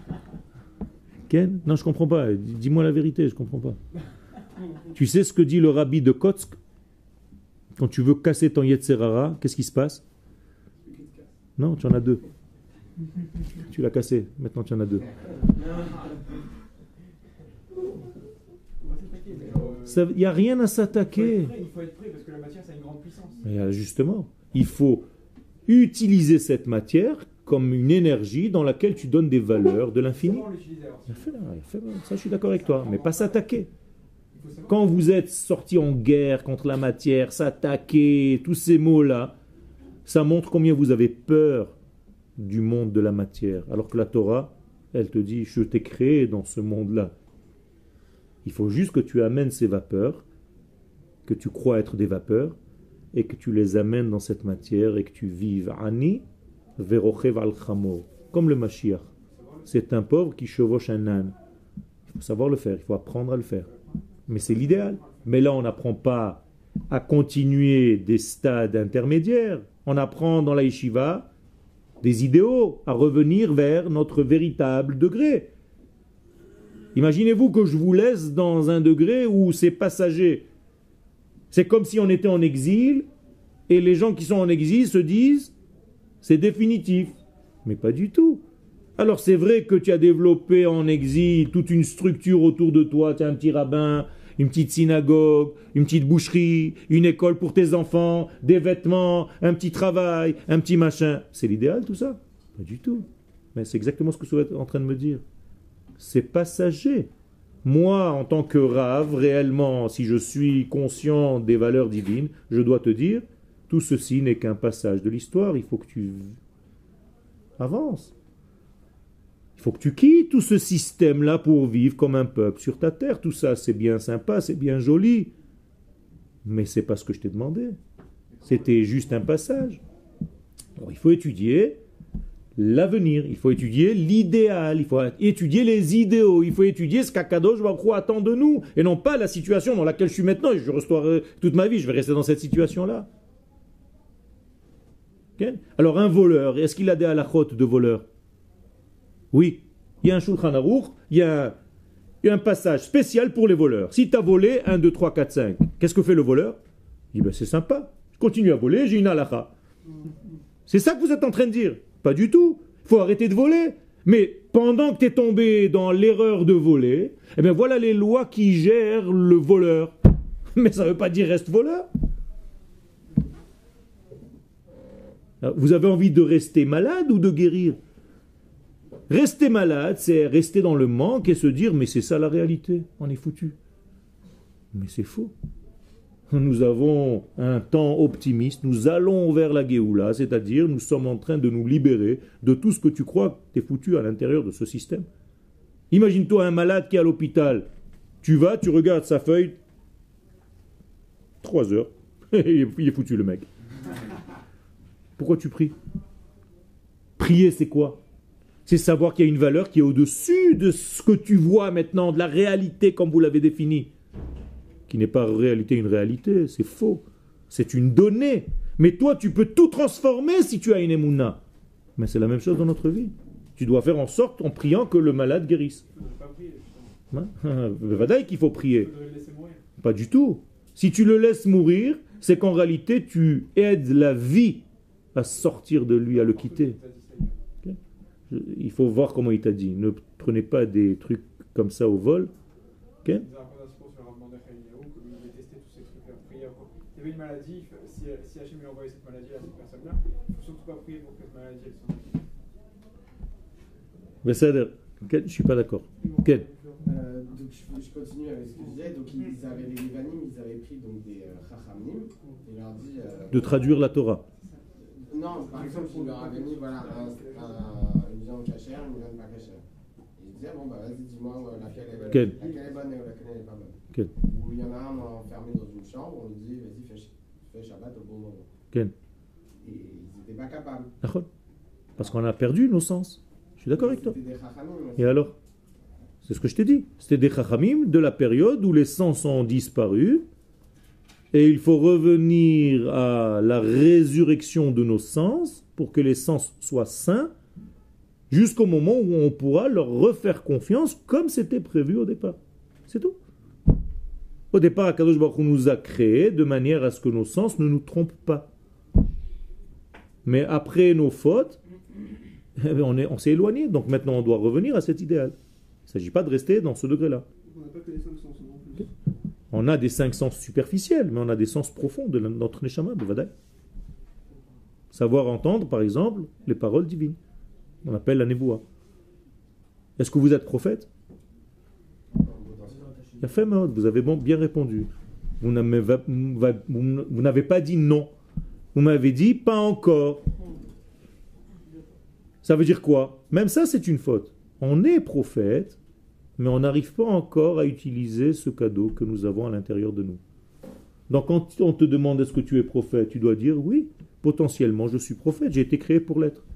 Ken? Non, je comprends pas. Dis-moi la vérité, je comprends pas. Tu sais ce que dit le rabbi de Kotsk? Quand tu veux casser ton Yetzerara, qu'est-ce qui se passe? Non, tu en as deux. Tu l'as cassé, maintenant tu en as deux. on va s'attaquer, mais, euh, Il n'y a rien à il faut être s'attaquer. prêt, il faut être prêt parce que la matière, ça a une grande puissance. Mais euh, justement, il faut utiliser cette matière comme une énergie dans laquelle tu donnes des valeurs de l'infini. Comment l'utiliser alors? Il a fait là, il a fait là. Ça, je suis d'accord avec toi, mais pas s'attaquer. Il faut savoir. Quand vous êtes sorti en guerre contre la matière, s'attaquer, tous ces mots-là, ça montre combien vous avez peur du monde de la matière. Alors que la Torah, elle te dit, je t'ai créé dans ce monde-là. Il faut juste que tu amènes ces vapeurs, que tu crois être des vapeurs, et que tu les amènes dans cette matière et que tu vives. Ani verochev al chamor, comme le Mashiach. C'est un pauvre qui chevauche un âne. Il faut savoir le faire, il faut apprendre à le faire. Mais c'est l'idéal. Mais là, on n'apprend pas à continuer des stades intermédiaires. On apprend dans la yeshiva des idéaux, à revenir vers notre véritable degré. Imaginez-vous que je vous laisse dans un degré où c'est passager. C'est comme si on était en exil et les gens qui sont en exil se disent c'est définitif. Mais pas du tout. Alors c'est vrai que tu as développé en exil toute une structure autour de toi. Tu as un petit rabbin, une petite synagogue, une petite boucherie, une école pour tes enfants, des vêtements, un petit travail, un petit machin. C'est l'idéal tout ça? Pas du tout. Mais c'est exactement ce que vous êtes en train de me dire. C'est passager. Moi, en tant que rave, réellement, si je suis conscient des valeurs divines, je dois te dire, tout ceci n'est qu'un passage de l'histoire. Il faut que tu avances. Il faut que tu quittes tout ce système-là pour vivre comme un peuple sur ta terre. Tout ça, c'est bien sympa, c'est bien joli. Mais c'est pas ce que je t'ai demandé. C'était juste un passage. Alors, il faut étudier l'avenir, il faut étudier l'idéal, il faut étudier les idéaux, il faut étudier ce qu'Akadosh Baruch Hu attend de nous, et non pas la situation dans laquelle je suis maintenant, et je resterai toute ma vie, je vais rester dans cette situation-là. Okay? Alors un voleur, est-ce qu'il a des halachot de voleur? Oui. Il y a un Shulchan Aruch, il y a un, il y a un passage spécial pour les voleurs. Si tu as volé un, deux, trois, quatre, cinq, qu'est-ce que fait le voleur? Il dit, ben, c'est sympa, je continue à voler, j'ai une halacha. C'est ça que vous êtes en train de dire? Pas du tout. Il faut arrêter de voler. Mais pendant que tu es tombé dans l'erreur de voler, eh bien voilà les lois qui gèrent le voleur. Mais ça ne veut pas dire reste voleur. Vous avez envie de rester malade ou de guérir? Rester malade, c'est rester dans le manque et se dire mais c'est ça la réalité, on est foutu. Mais c'est faux. Nous avons un temps optimiste, nous allons vers la Géoula, c'est-à-dire nous sommes en train de nous libérer de tout ce que tu crois que tu es foutu à l'intérieur de ce système. Imagine-toi un malade qui est à l'hôpital. Tu vas, tu regardes sa feuille, trois heures, et il est foutu le mec. Pourquoi tu pries? Prier, c'est quoi? C'est savoir qu'il y a une valeur qui est au-dessus de ce que tu vois maintenant, de la réalité comme vous l'avez définie. Qui n'est pas en réalité une réalité, c'est faux. C'est une donnée. Mais toi, tu peux tout transformer si tu as une émouna. Mais c'est la même chose dans notre vie. Tu dois faire en sorte, en priant, que le malade guérisse. Il ne faudrait pas prier, justement. Hein? Vadaï qu'il faut prier. Il faudrait le laisser mourir. Pas du tout. Si tu le laisses mourir, c'est qu'en réalité, tu aides la vie à sortir de lui, à le quitter. Okay? Il faut voir comment il t'a dit. Ne prenez pas des trucs comme ça au vol. Okay? Il y avait une maladie, si, si Hachem lui a envoyé cette maladie à cette personne-là, il ne faut surtout pas prier pour que cette maladie elle s'en aille. Mais ça, je ne suis pas d'accord. Quel? Euh, donc je, je continue avec ce que je disais. Donc ils, ils avaient les Yevanim, ils avaient pris donc des euh, Chachamim et leur dit euh, De traduire la Torah. non, par exemple, ils leur avaient mis voilà, un, un, une viande cachère, une viande pas cachère. Et ils disaient bon bah vas-y dis-moi euh, laquelle, est, Quelle laquelle est bonne et laquelle n'est pas bonne. Quelle Ou il y en a un enfermé dans une chambre, on lui dit vas-y fais, fais Shabbat au bon moment. Quelle Et ils n'étaient pas capables. Parce qu'on a perdu nos sens. Je suis d'accord avec toi. C'était des Chachamim. Et alors? C'est ce que je t'ai dit. C'était des chachamim de la période où les sens ont disparu et il faut revenir à la résurrection de nos sens pour que les sens soient sains jusqu'au moment où on pourra leur refaire confiance comme c'était prévu au départ. C'est tout. Au départ, Akadosh Baruch Hu nous a créés de manière à ce que nos sens ne nous trompent pas. Mais après nos fautes, on, est, on s'est éloigné. Donc maintenant, on doit revenir à cet idéal. Il ne s'agit pas de rester dans ce degré-là. On n'a pas que les cinq sens non plus. On a des cinq sens superficiels, mais on a des sens profonds de notre Neshama, de Vadaï. Savoir entendre, par exemple, les paroles divines. On appelle la Nevoa. Est-ce que vous êtes prophète? Il a fait mode, vous avez bon, bien répondu. Vous n'avez, vous n'avez pas dit non. Vous m'avez dit pas encore. Ça veut dire quoi? Même ça, c'est une faute. On est prophète, mais on n'arrive pas encore à utiliser ce cadeau que nous avons à l'intérieur de nous. Donc quand on te demande est-ce que tu es prophète, tu dois dire oui, potentiellement je suis prophète, j'ai été créé pour l'être.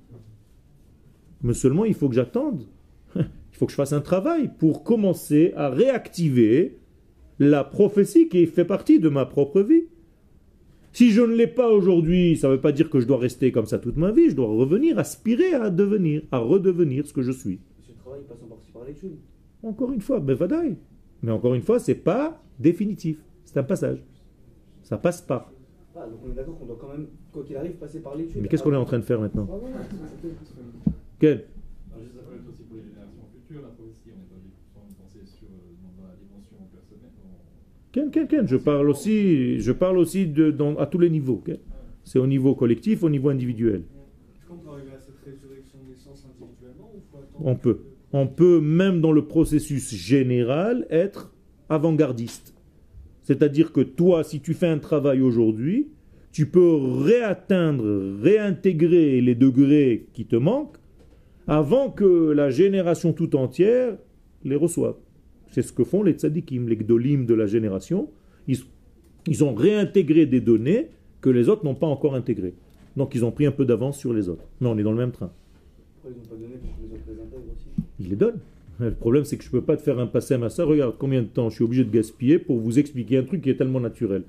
Mais seulement il faut que j'attende, il faut que je fasse un travail pour commencer à réactiver la prophétie qui fait partie de ma propre vie. Si je ne l'ai pas aujourd'hui, ça ne veut pas dire que je dois rester comme ça toute ma vie, je dois revenir, aspirer à devenir, à redevenir ce que je suis. Ce travail passe en partie par l'étude. Encore une fois, ben vadaï. Mais encore une fois, c'est pas définitif, c'est un passage. Ça passe pas. Ah, donc on est d'accord qu'on doit quand même, quoi qu'il arrive, passer par l'étude. Mais qu'est-ce qu'on est en train de faire maintenant? Ah, voilà. Quel? Alors, ça peut être aussi pour les générations futures, la prophétie, on n'est pas obligé de penser sur, dans la dimension personnelle. Quel, quel, quel. Je parle aussi, je parle aussi de, dans, à tous les niveaux. Quel. C'est au niveau collectif, au niveau individuel. Est-ce qu'on peut arriver à cette résurrection des sens individuellement ou faut attendre? On peut. On peut, même dans le processus général, être avant-gardiste. C'est-à-dire que toi, si tu fais un travail aujourd'hui, tu peux réatteindre, réintégrer les degrés qui te manquent avant que la génération tout entière les reçoive. C'est ce que font les tzadikim, les gdolim de la génération. Ils, ils ont réintégré des données que les autres n'ont pas encore intégrées. Donc ils ont pris un peu d'avance sur les autres. Mais on est dans le même train. Pourquoi ils n'ont pas donné pour que les autres les intègrent aussi? Ils les donnent. Le problème, c'est que je ne peux pas te faire un passé à ça. Regarde combien de temps je suis obligé de gaspiller pour vous expliquer un truc qui est tellement naturel.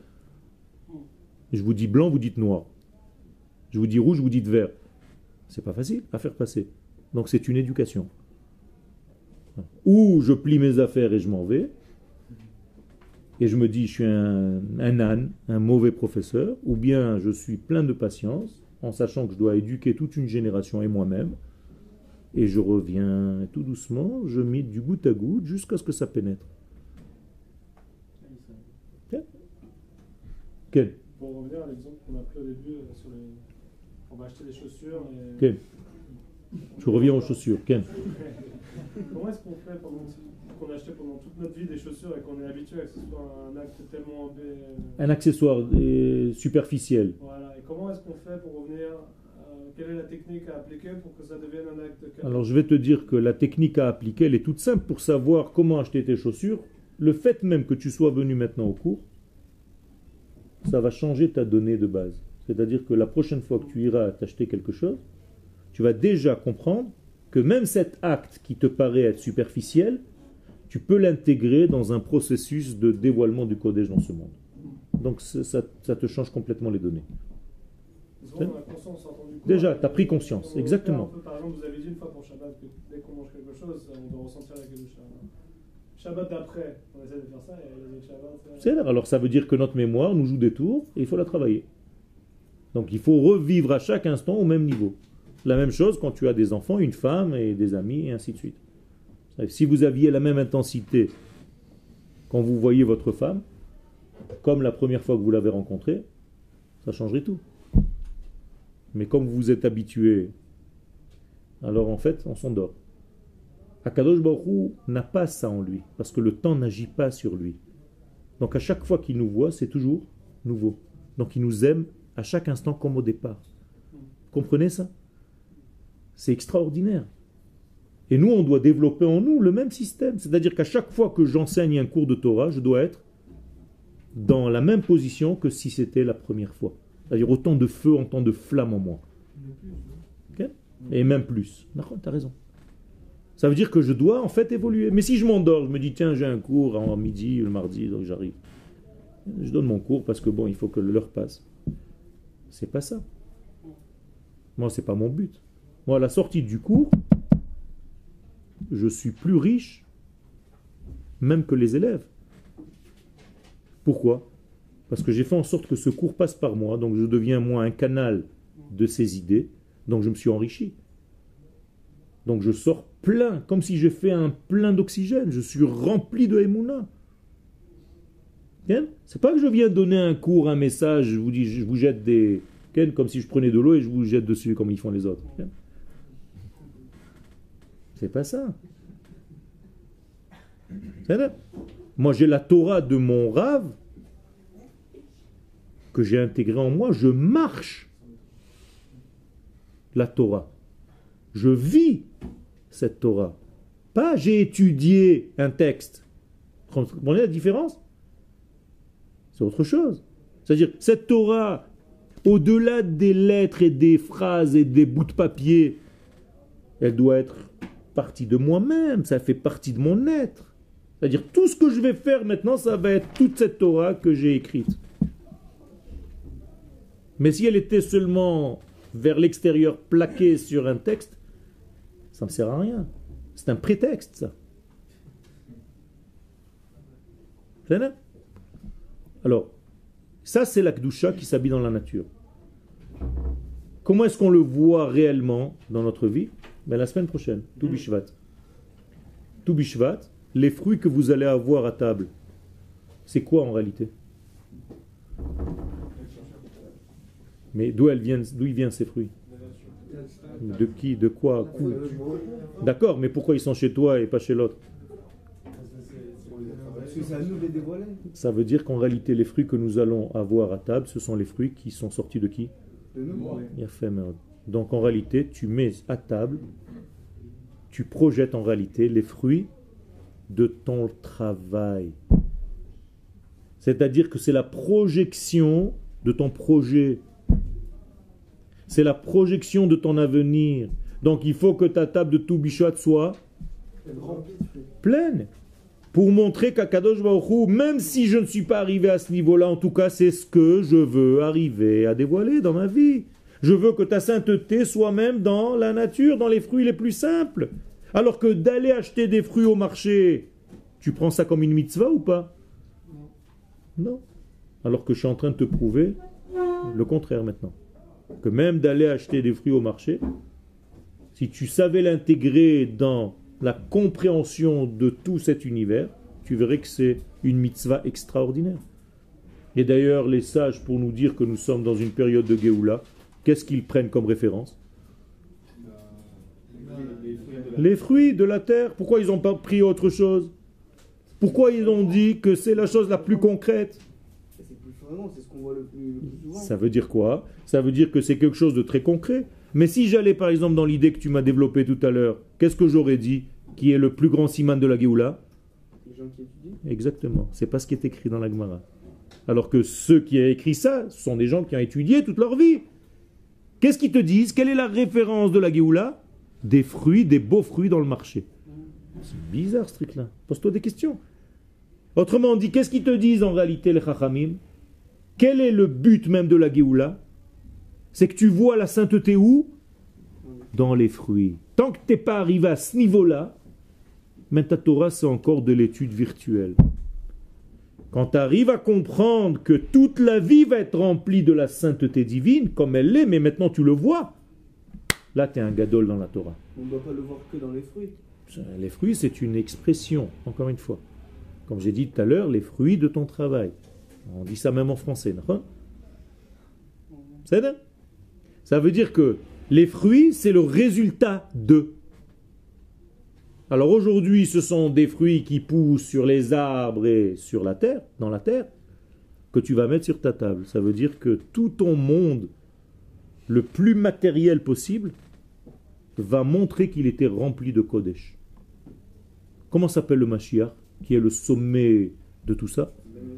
Je vous dis blanc, vous dites noir. Je vous dis rouge, vous dites vert. C'est pas facile à faire passer. Donc c'est une éducation. Ou je plie mes affaires et je m'en vais, et je me dis je suis un, un âne, un mauvais professeur, ou bien je suis plein de patience, en sachant que je dois éduquer toute une génération et moi-même, et je reviens tout doucement, je mets du goutte à goutte jusqu'à ce que ça pénètre. Okay. Quel? Pour revenir à l'exemple qu'on a pris au début, euh, sur les... on va acheter des chaussures et... Quel? Je reviens aux chaussures. Quel? Comment est-ce qu'on fait pendant qu'on a acheté pendant toute notre vie des chaussures et qu'on est habitué à que ce soit un acte tellement... Un accessoire euh, superficiel. Voilà. Et comment est-ce qu'on fait pour revenir... Quelle est la technique à appliquer pour que ça devienne un acte catholique? Alors je vais te dire que la technique à appliquer, elle est toute simple pour savoir comment acheter tes chaussures. Le fait même que tu sois venu maintenant au cours, ça va changer ta donnée de base. C'est-à-dire que la prochaine fois que tu iras t'acheter quelque chose, tu vas déjà comprendre que même cet acte qui te paraît être superficiel, tu peux l'intégrer dans un processus de dévoilement du Kodesh dans ce monde. Donc ça, ça te change complètement les données. On a conscience, entendu quoi, déjà, tu as pris conscience, exactement. Peu, par exemple, vous avez dit une fois pour Shabbat que dès qu'on mange quelque chose, on doit ressentir la Kedusha. Shabbat d'après, on essaie de faire ça, et les autres Shabbat... C'est là. Alors ça veut dire que notre mémoire nous joue des tours, et il faut la travailler. Donc il faut revivre à chaque instant au même niveau. La même chose quand tu as des enfants, une femme et des amis, et ainsi de suite. Si vous aviez la même intensité quand vous voyez votre femme, comme la première fois que vous l'avez rencontrée, ça changerait tout. Mais comme vous êtes habitué, alors en fait, on s'endort. Akadosh Baruch Hu n'a pas ça en lui, parce que le temps n'agit pas sur lui. Donc à chaque fois qu'il nous voit, c'est toujours nouveau. Donc il nous aime à chaque instant comme au départ. Comprenez ça? C'est extraordinaire. Et nous, on doit développer en nous le même système. C'est-à-dire qu'à chaque fois que j'enseigne un cours de Torah, je dois être dans la même position que si c'était la première fois. C'est-à-dire autant de feu, autant de flamme en moi. Okay? Et même plus. D'accord, tu as raison. Ça veut dire que je dois en fait évoluer. Mais si je m'endors, je me dis tiens, j'ai un cours en midi, le mardi, donc j'arrive. Je donne mon cours parce que bon, il faut que l'heure passe. C'est pas ça. Moi, c'est pas mon but. Moi, à la sortie du cours, je suis plus riche même que les élèves. Pourquoi? Parce que j'ai fait en sorte que ce cours passe par moi, donc je deviens moi un canal de ces idées, donc je me suis enrichi. Donc je sors plein, comme si j'ai fait un plein d'oxygène, je suis rempli de Emouna. C'est pas que je viens donner un cours, un message, je vous dis, je vous jette des... comme si je prenais de l'eau et je vous jette dessus comme ils font les autres. C'est pas ça. Moi j'ai la Torah de mon Rav que j'ai intégrée en moi, je marche la Torah. Je vis cette Torah. Pas j'ai étudié un texte. Vous comprenez la différence? C'est autre chose. C'est-à-dire, cette Torah, au-delà des lettres et des phrases et des bouts de papier, elle doit être partie de moi-même, ça fait partie de mon être. C'est-à-dire, tout ce que je vais faire maintenant, ça va être toute cette Torah que j'ai écrite. Mais si elle était seulement vers l'extérieur, plaquée sur un texte, ça ne me sert à rien. C'est un prétexte, ça. C'est vrai? Alors, ça c'est la Kedusha qui s'habille dans la nature. Comment est-ce qu'on le voit réellement dans notre vie? Ben, la semaine prochaine, Tou Bishvat. Tou Bishvat, les fruits que vous allez avoir à table, c'est quoi en réalité? Mais d'où elles viennent, d'où ils viennent ces fruits? De qui? De quoi? D'accord, mais pourquoi ils sont chez toi et pas chez l'autre? Ça veut dire qu'en réalité, les fruits que nous allons avoir à table, ce sont les fruits qui sont sortis de qui? De nous. Donc en réalité, tu mets à table, tu projettes en réalité les fruits de ton travail. C'est-à-dire que c'est la projection de ton projet. C'est la projection de ton avenir. Donc il faut que ta table de Tou Bishvat soit pleine. Pour montrer qu'Akadosh Baruch Hu, même si je ne suis pas arrivé à ce niveau-là, en tout cas c'est ce que je veux arriver à dévoiler dans ma vie. Je veux que ta sainteté soit même dans la nature, dans les fruits les plus simples. Alors que d'aller acheter des fruits au marché, tu prends ça comme une mitzvah ou pas? Non. Alors que je suis en train de te prouver le contraire maintenant. Que même d'aller acheter des fruits au marché, si tu savais l'intégrer dans la compréhension de tout cet univers, tu verrais que c'est une mitzvah extraordinaire. Et d'ailleurs, les sages, pour nous dire que nous sommes dans une période de Géoula, qu'est-ce qu'ils prennent comme référence? Les fruits de la terre. Pourquoi ils n'ont pas pris autre chose? Pourquoi ils ont dit que c'est la chose la plus concrète? C'est ce qu'on voit le plus, le plus souvent. Ça veut dire quoi? Ça veut dire que c'est quelque chose de très concret. Mais si j'allais par exemple dans l'idée que tu m'as développée tout à l'heure, qu'est-ce que j'aurais dit qui est le plus grand siman de la Géoula? Les gens qui étudient. Exactement. C'est pas ce qui est écrit dans la Gemara. Alors que ceux qui ont écrit ça, ce sont des gens qui ont étudié toute leur vie. Qu'est-ce qu'ils te disent? Quelle est la référence de la Géoula? Des fruits, des beaux fruits dans le marché. C'est bizarre ce truc-là. Pose-toi des questions. Autrement dit, qu'est-ce qu'ils te disent en réalité les Chachamim? Quel est le but même de la Géoula? C'est que tu vois la sainteté où? Dans les fruits. Tant que tu n'es pas arrivé à ce niveau-là, même ta Torah, c'est encore de l'étude virtuelle. Quand tu arrives à comprendre que toute la vie va être remplie de la sainteté divine, comme elle l'est, mais maintenant tu le vois, là tu es un gadol dans la Torah. On ne doit pas le voir que dans les fruits. Les fruits, c'est une expression, encore une fois. Comme j'ai dit tout à l'heure, les fruits de ton travail. On dit ça même en français. C'est ça? Ça veut dire que les fruits, c'est le résultat de. Alors aujourd'hui, ce sont des fruits qui poussent sur les arbres et sur la terre, dans la terre, que tu vas mettre sur ta table. Ça veut dire que tout ton monde, le plus matériel possible, va montrer qu'il était rempli de Kodesh. Comment s'appelle le Mashiach, qui est le sommet de tout ça?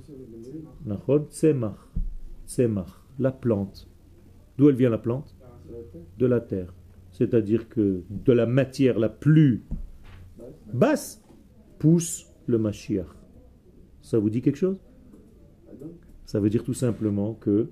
Tsemach. Tsemach, la plante. D'où elle vient la plante? De la terre. C'est-à-dire que de la matière la plus basse pousse le Mashiach. Ça vous dit quelque chose? Ça veut dire tout simplement que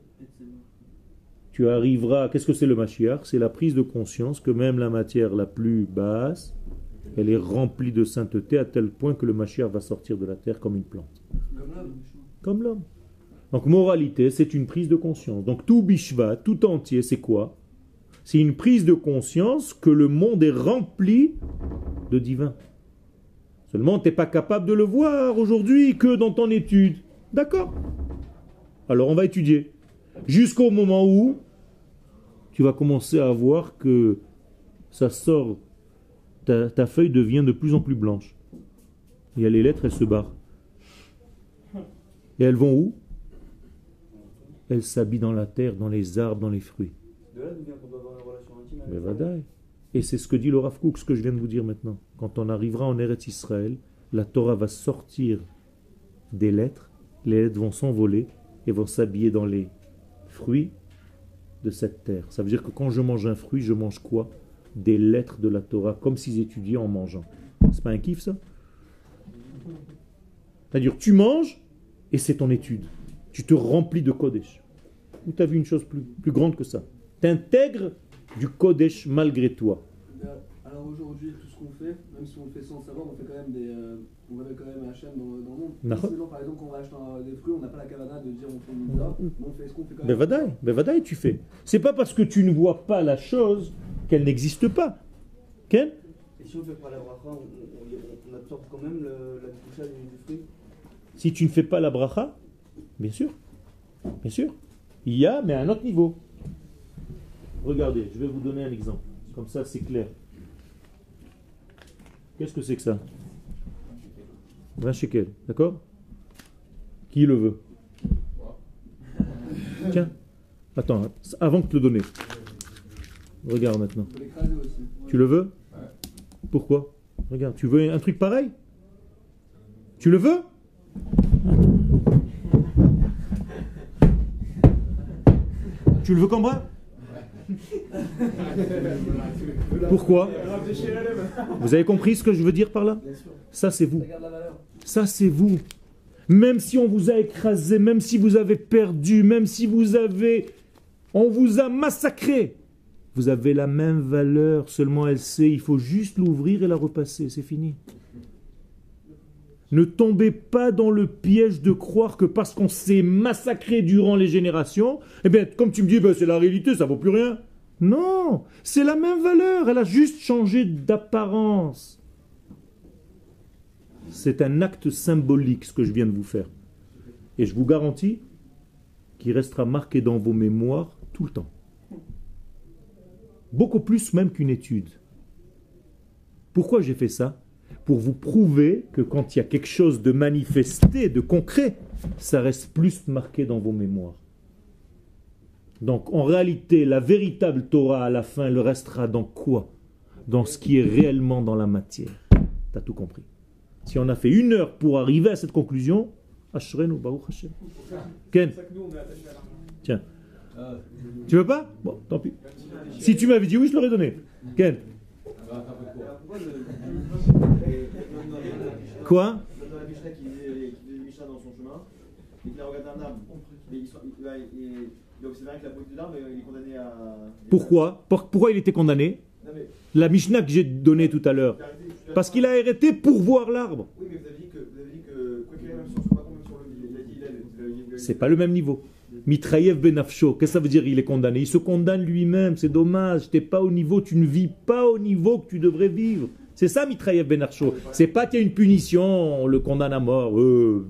tu arriveras... Qu'est-ce que c'est le Mashiach? C'est la prise de conscience que même la matière la plus basse, elle est remplie de sainteté à tel point que le Mashiach va sortir de la terre comme une plante. Comme l'homme. Comme l'homme. Donc moralité, c'est une prise de conscience. Donc tout Bishvat, tout entier, c'est quoi? C'est une prise de conscience que le monde est rempli de divin. Seulement, tu n'es pas capable de le voir aujourd'hui que dans ton étude. D'accord. Alors on va étudier. Jusqu'au moment où tu vas commencer à voir que ça sort, ta, ta feuille devient de plus en plus blanche. Il y a les lettres, elles se barrent. Et elles vont où? Elles s'habillent dans la terre, dans les arbres, dans les fruits. De là, d'où vient qu'on doit avoir une relation intime avec Mais Dieu. vadaï. Et c'est ce que dit le Rav Kook, ce que je viens de vous dire maintenant. Quand on arrivera en Eretz Israël, la Torah va sortir des lettres, les lettres vont s'envoler et vont s'habiller dans les fruits de cette terre. Ça veut dire que quand je mange un fruit, je mange quoi? Des lettres de la Torah, comme s'ils étudiaient en mangeant. C'est pas un kiff ça? C'est-à-dire tu manges et c'est ton étude. Tu te remplis de Kodesh. Ou tu as vu une chose plus, plus grande que ça? Tu intègres du Kodesh malgré toi. Alors aujourd'hui, tout ce qu'on fait, même si on le fait sans le savoir, on fait quand même des, euh, on remet quand même Hachem dans, dans le monde. D'accord. Sinon, par exemple, quand on va acheter un- des fruits, on n'a pas la kavana de dire on fait une mitzvah, mais on fait ce qu'on fait quand Ben même. vadaï, ben vadaï, tu fais. C'est pas parce que tu ne vois pas la chose qu'elle n'existe pas. Ken? Et si on fait pas la bracha, on, on, on- on absorbe quand même le, la boucha du, du fruit. Si tu ne fais pas la bracha, bien sûr, bien sûr, il y a, mais à un autre niveau. Regardez, je vais vous donner un exemple. Comme ça, c'est clair. Qu'est-ce que c'est que ça? vingt shekels, d'accord? Qui le veut? Tiens, attends, avant de te le donner. Regarde maintenant. On peut l'écraser aussi. Tu le veux? Pourquoi? Regarde, tu veux un truc pareil? Tu le veux? Tu le veux comme bras? Pourquoi? Vous avez compris ce que je veux dire par là? Ça c'est vous. Regarde la valeur. Ça c'est vous. Même si on vous a écrasé, même si vous avez perdu, même si vous avez... On vous a massacré. Vous avez la même valeur, seulement elle sait, il faut juste l'ouvrir et la repasser, c'est fini. Ne tombez pas dans le piège de croire que parce qu'on s'est massacré durant les générations, eh bien, comme tu me dis, ben, c'est la réalité, ça vaut plus rien. Non, c'est la même valeur, elle a juste changé d'apparence. C'est un acte symbolique ce que je viens de vous faire. Et je vous garantis qu'il restera marqué dans vos mémoires tout le temps. Beaucoup plus même qu'une étude. Pourquoi j'ai fait ça? Pour vous prouver que quand il y a quelque chose de manifesté, de concret, ça reste plus marqué dans vos mémoires. Donc en réalité, la véritable Torah à la fin, elle restera dans quoi? Dans ce qui est réellement dans la matière. Tu as tout compris. Si on a fait une heure pour arriver à cette conclusion, Ashrenu, Baruch Hashem. Ken, C'est ça que nous, on est attaché à l'argent. tiens. Tu veux pas? Bon, tant pis. Si tu m'avais dit oui, je l'aurais donné. Ken. Alors pourquoi le. Quoi? Dans la Mishnah qui faisait qui faisait Mishnah dans son chemin, et qu'il a regardé un arbre, et il, il, il, il a observé que la beauté de l'arbre, il est condamné à. Pourquoi? Pour- Pourquoi il était condamné? Non mais. La Mishnah que j'ai donnée tout à l'heure. Parce qu'il a arrêté pour voir l'arbre. Oui, mais vous avez dit que, vous avez dit que quoi qu'il ait, même si on se bat même sur le. Il a dit, il a dit, il a dit. C'est pas le même niveau. Mitraïev benafsho, qu'est-ce que ça veut dire? Il est condamné. Il se condamne lui-même. C'est dommage. T'es pas au niveau. Tu ne vis pas au niveau que tu devrais vivre. C'est ça, Mitraïev benafsho. C'est pas qu'il y a une punition, on le condamne à mort. Euh.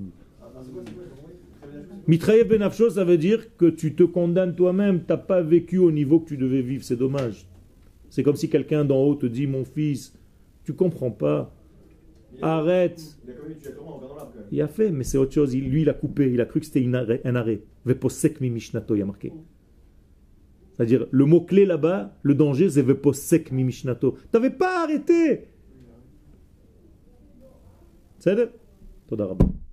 Mitraïev benafsho, ça veut dire que tu te condamnes toi-même. T'as pas vécu au niveau que tu devais vivre. C'est dommage. C'est comme si quelqu'un d'en haut te dit, mon fils, Tu comprends pas. Il a- Arrête. Il a quand même utilisé la Torah en regardant l'arbre quand même. Il a fait, mais c'est autre chose. Il- lui, il a coupé. Il a cru que c'était une arrêt- un arrêt. Veposek mi mishnato, il y a marqué. C'est-à-dire, le mot-clé là-bas, le danger, c'est veposek mi mishnato. Tu n'avais pas arrêté. C'est ça? Toda rabba.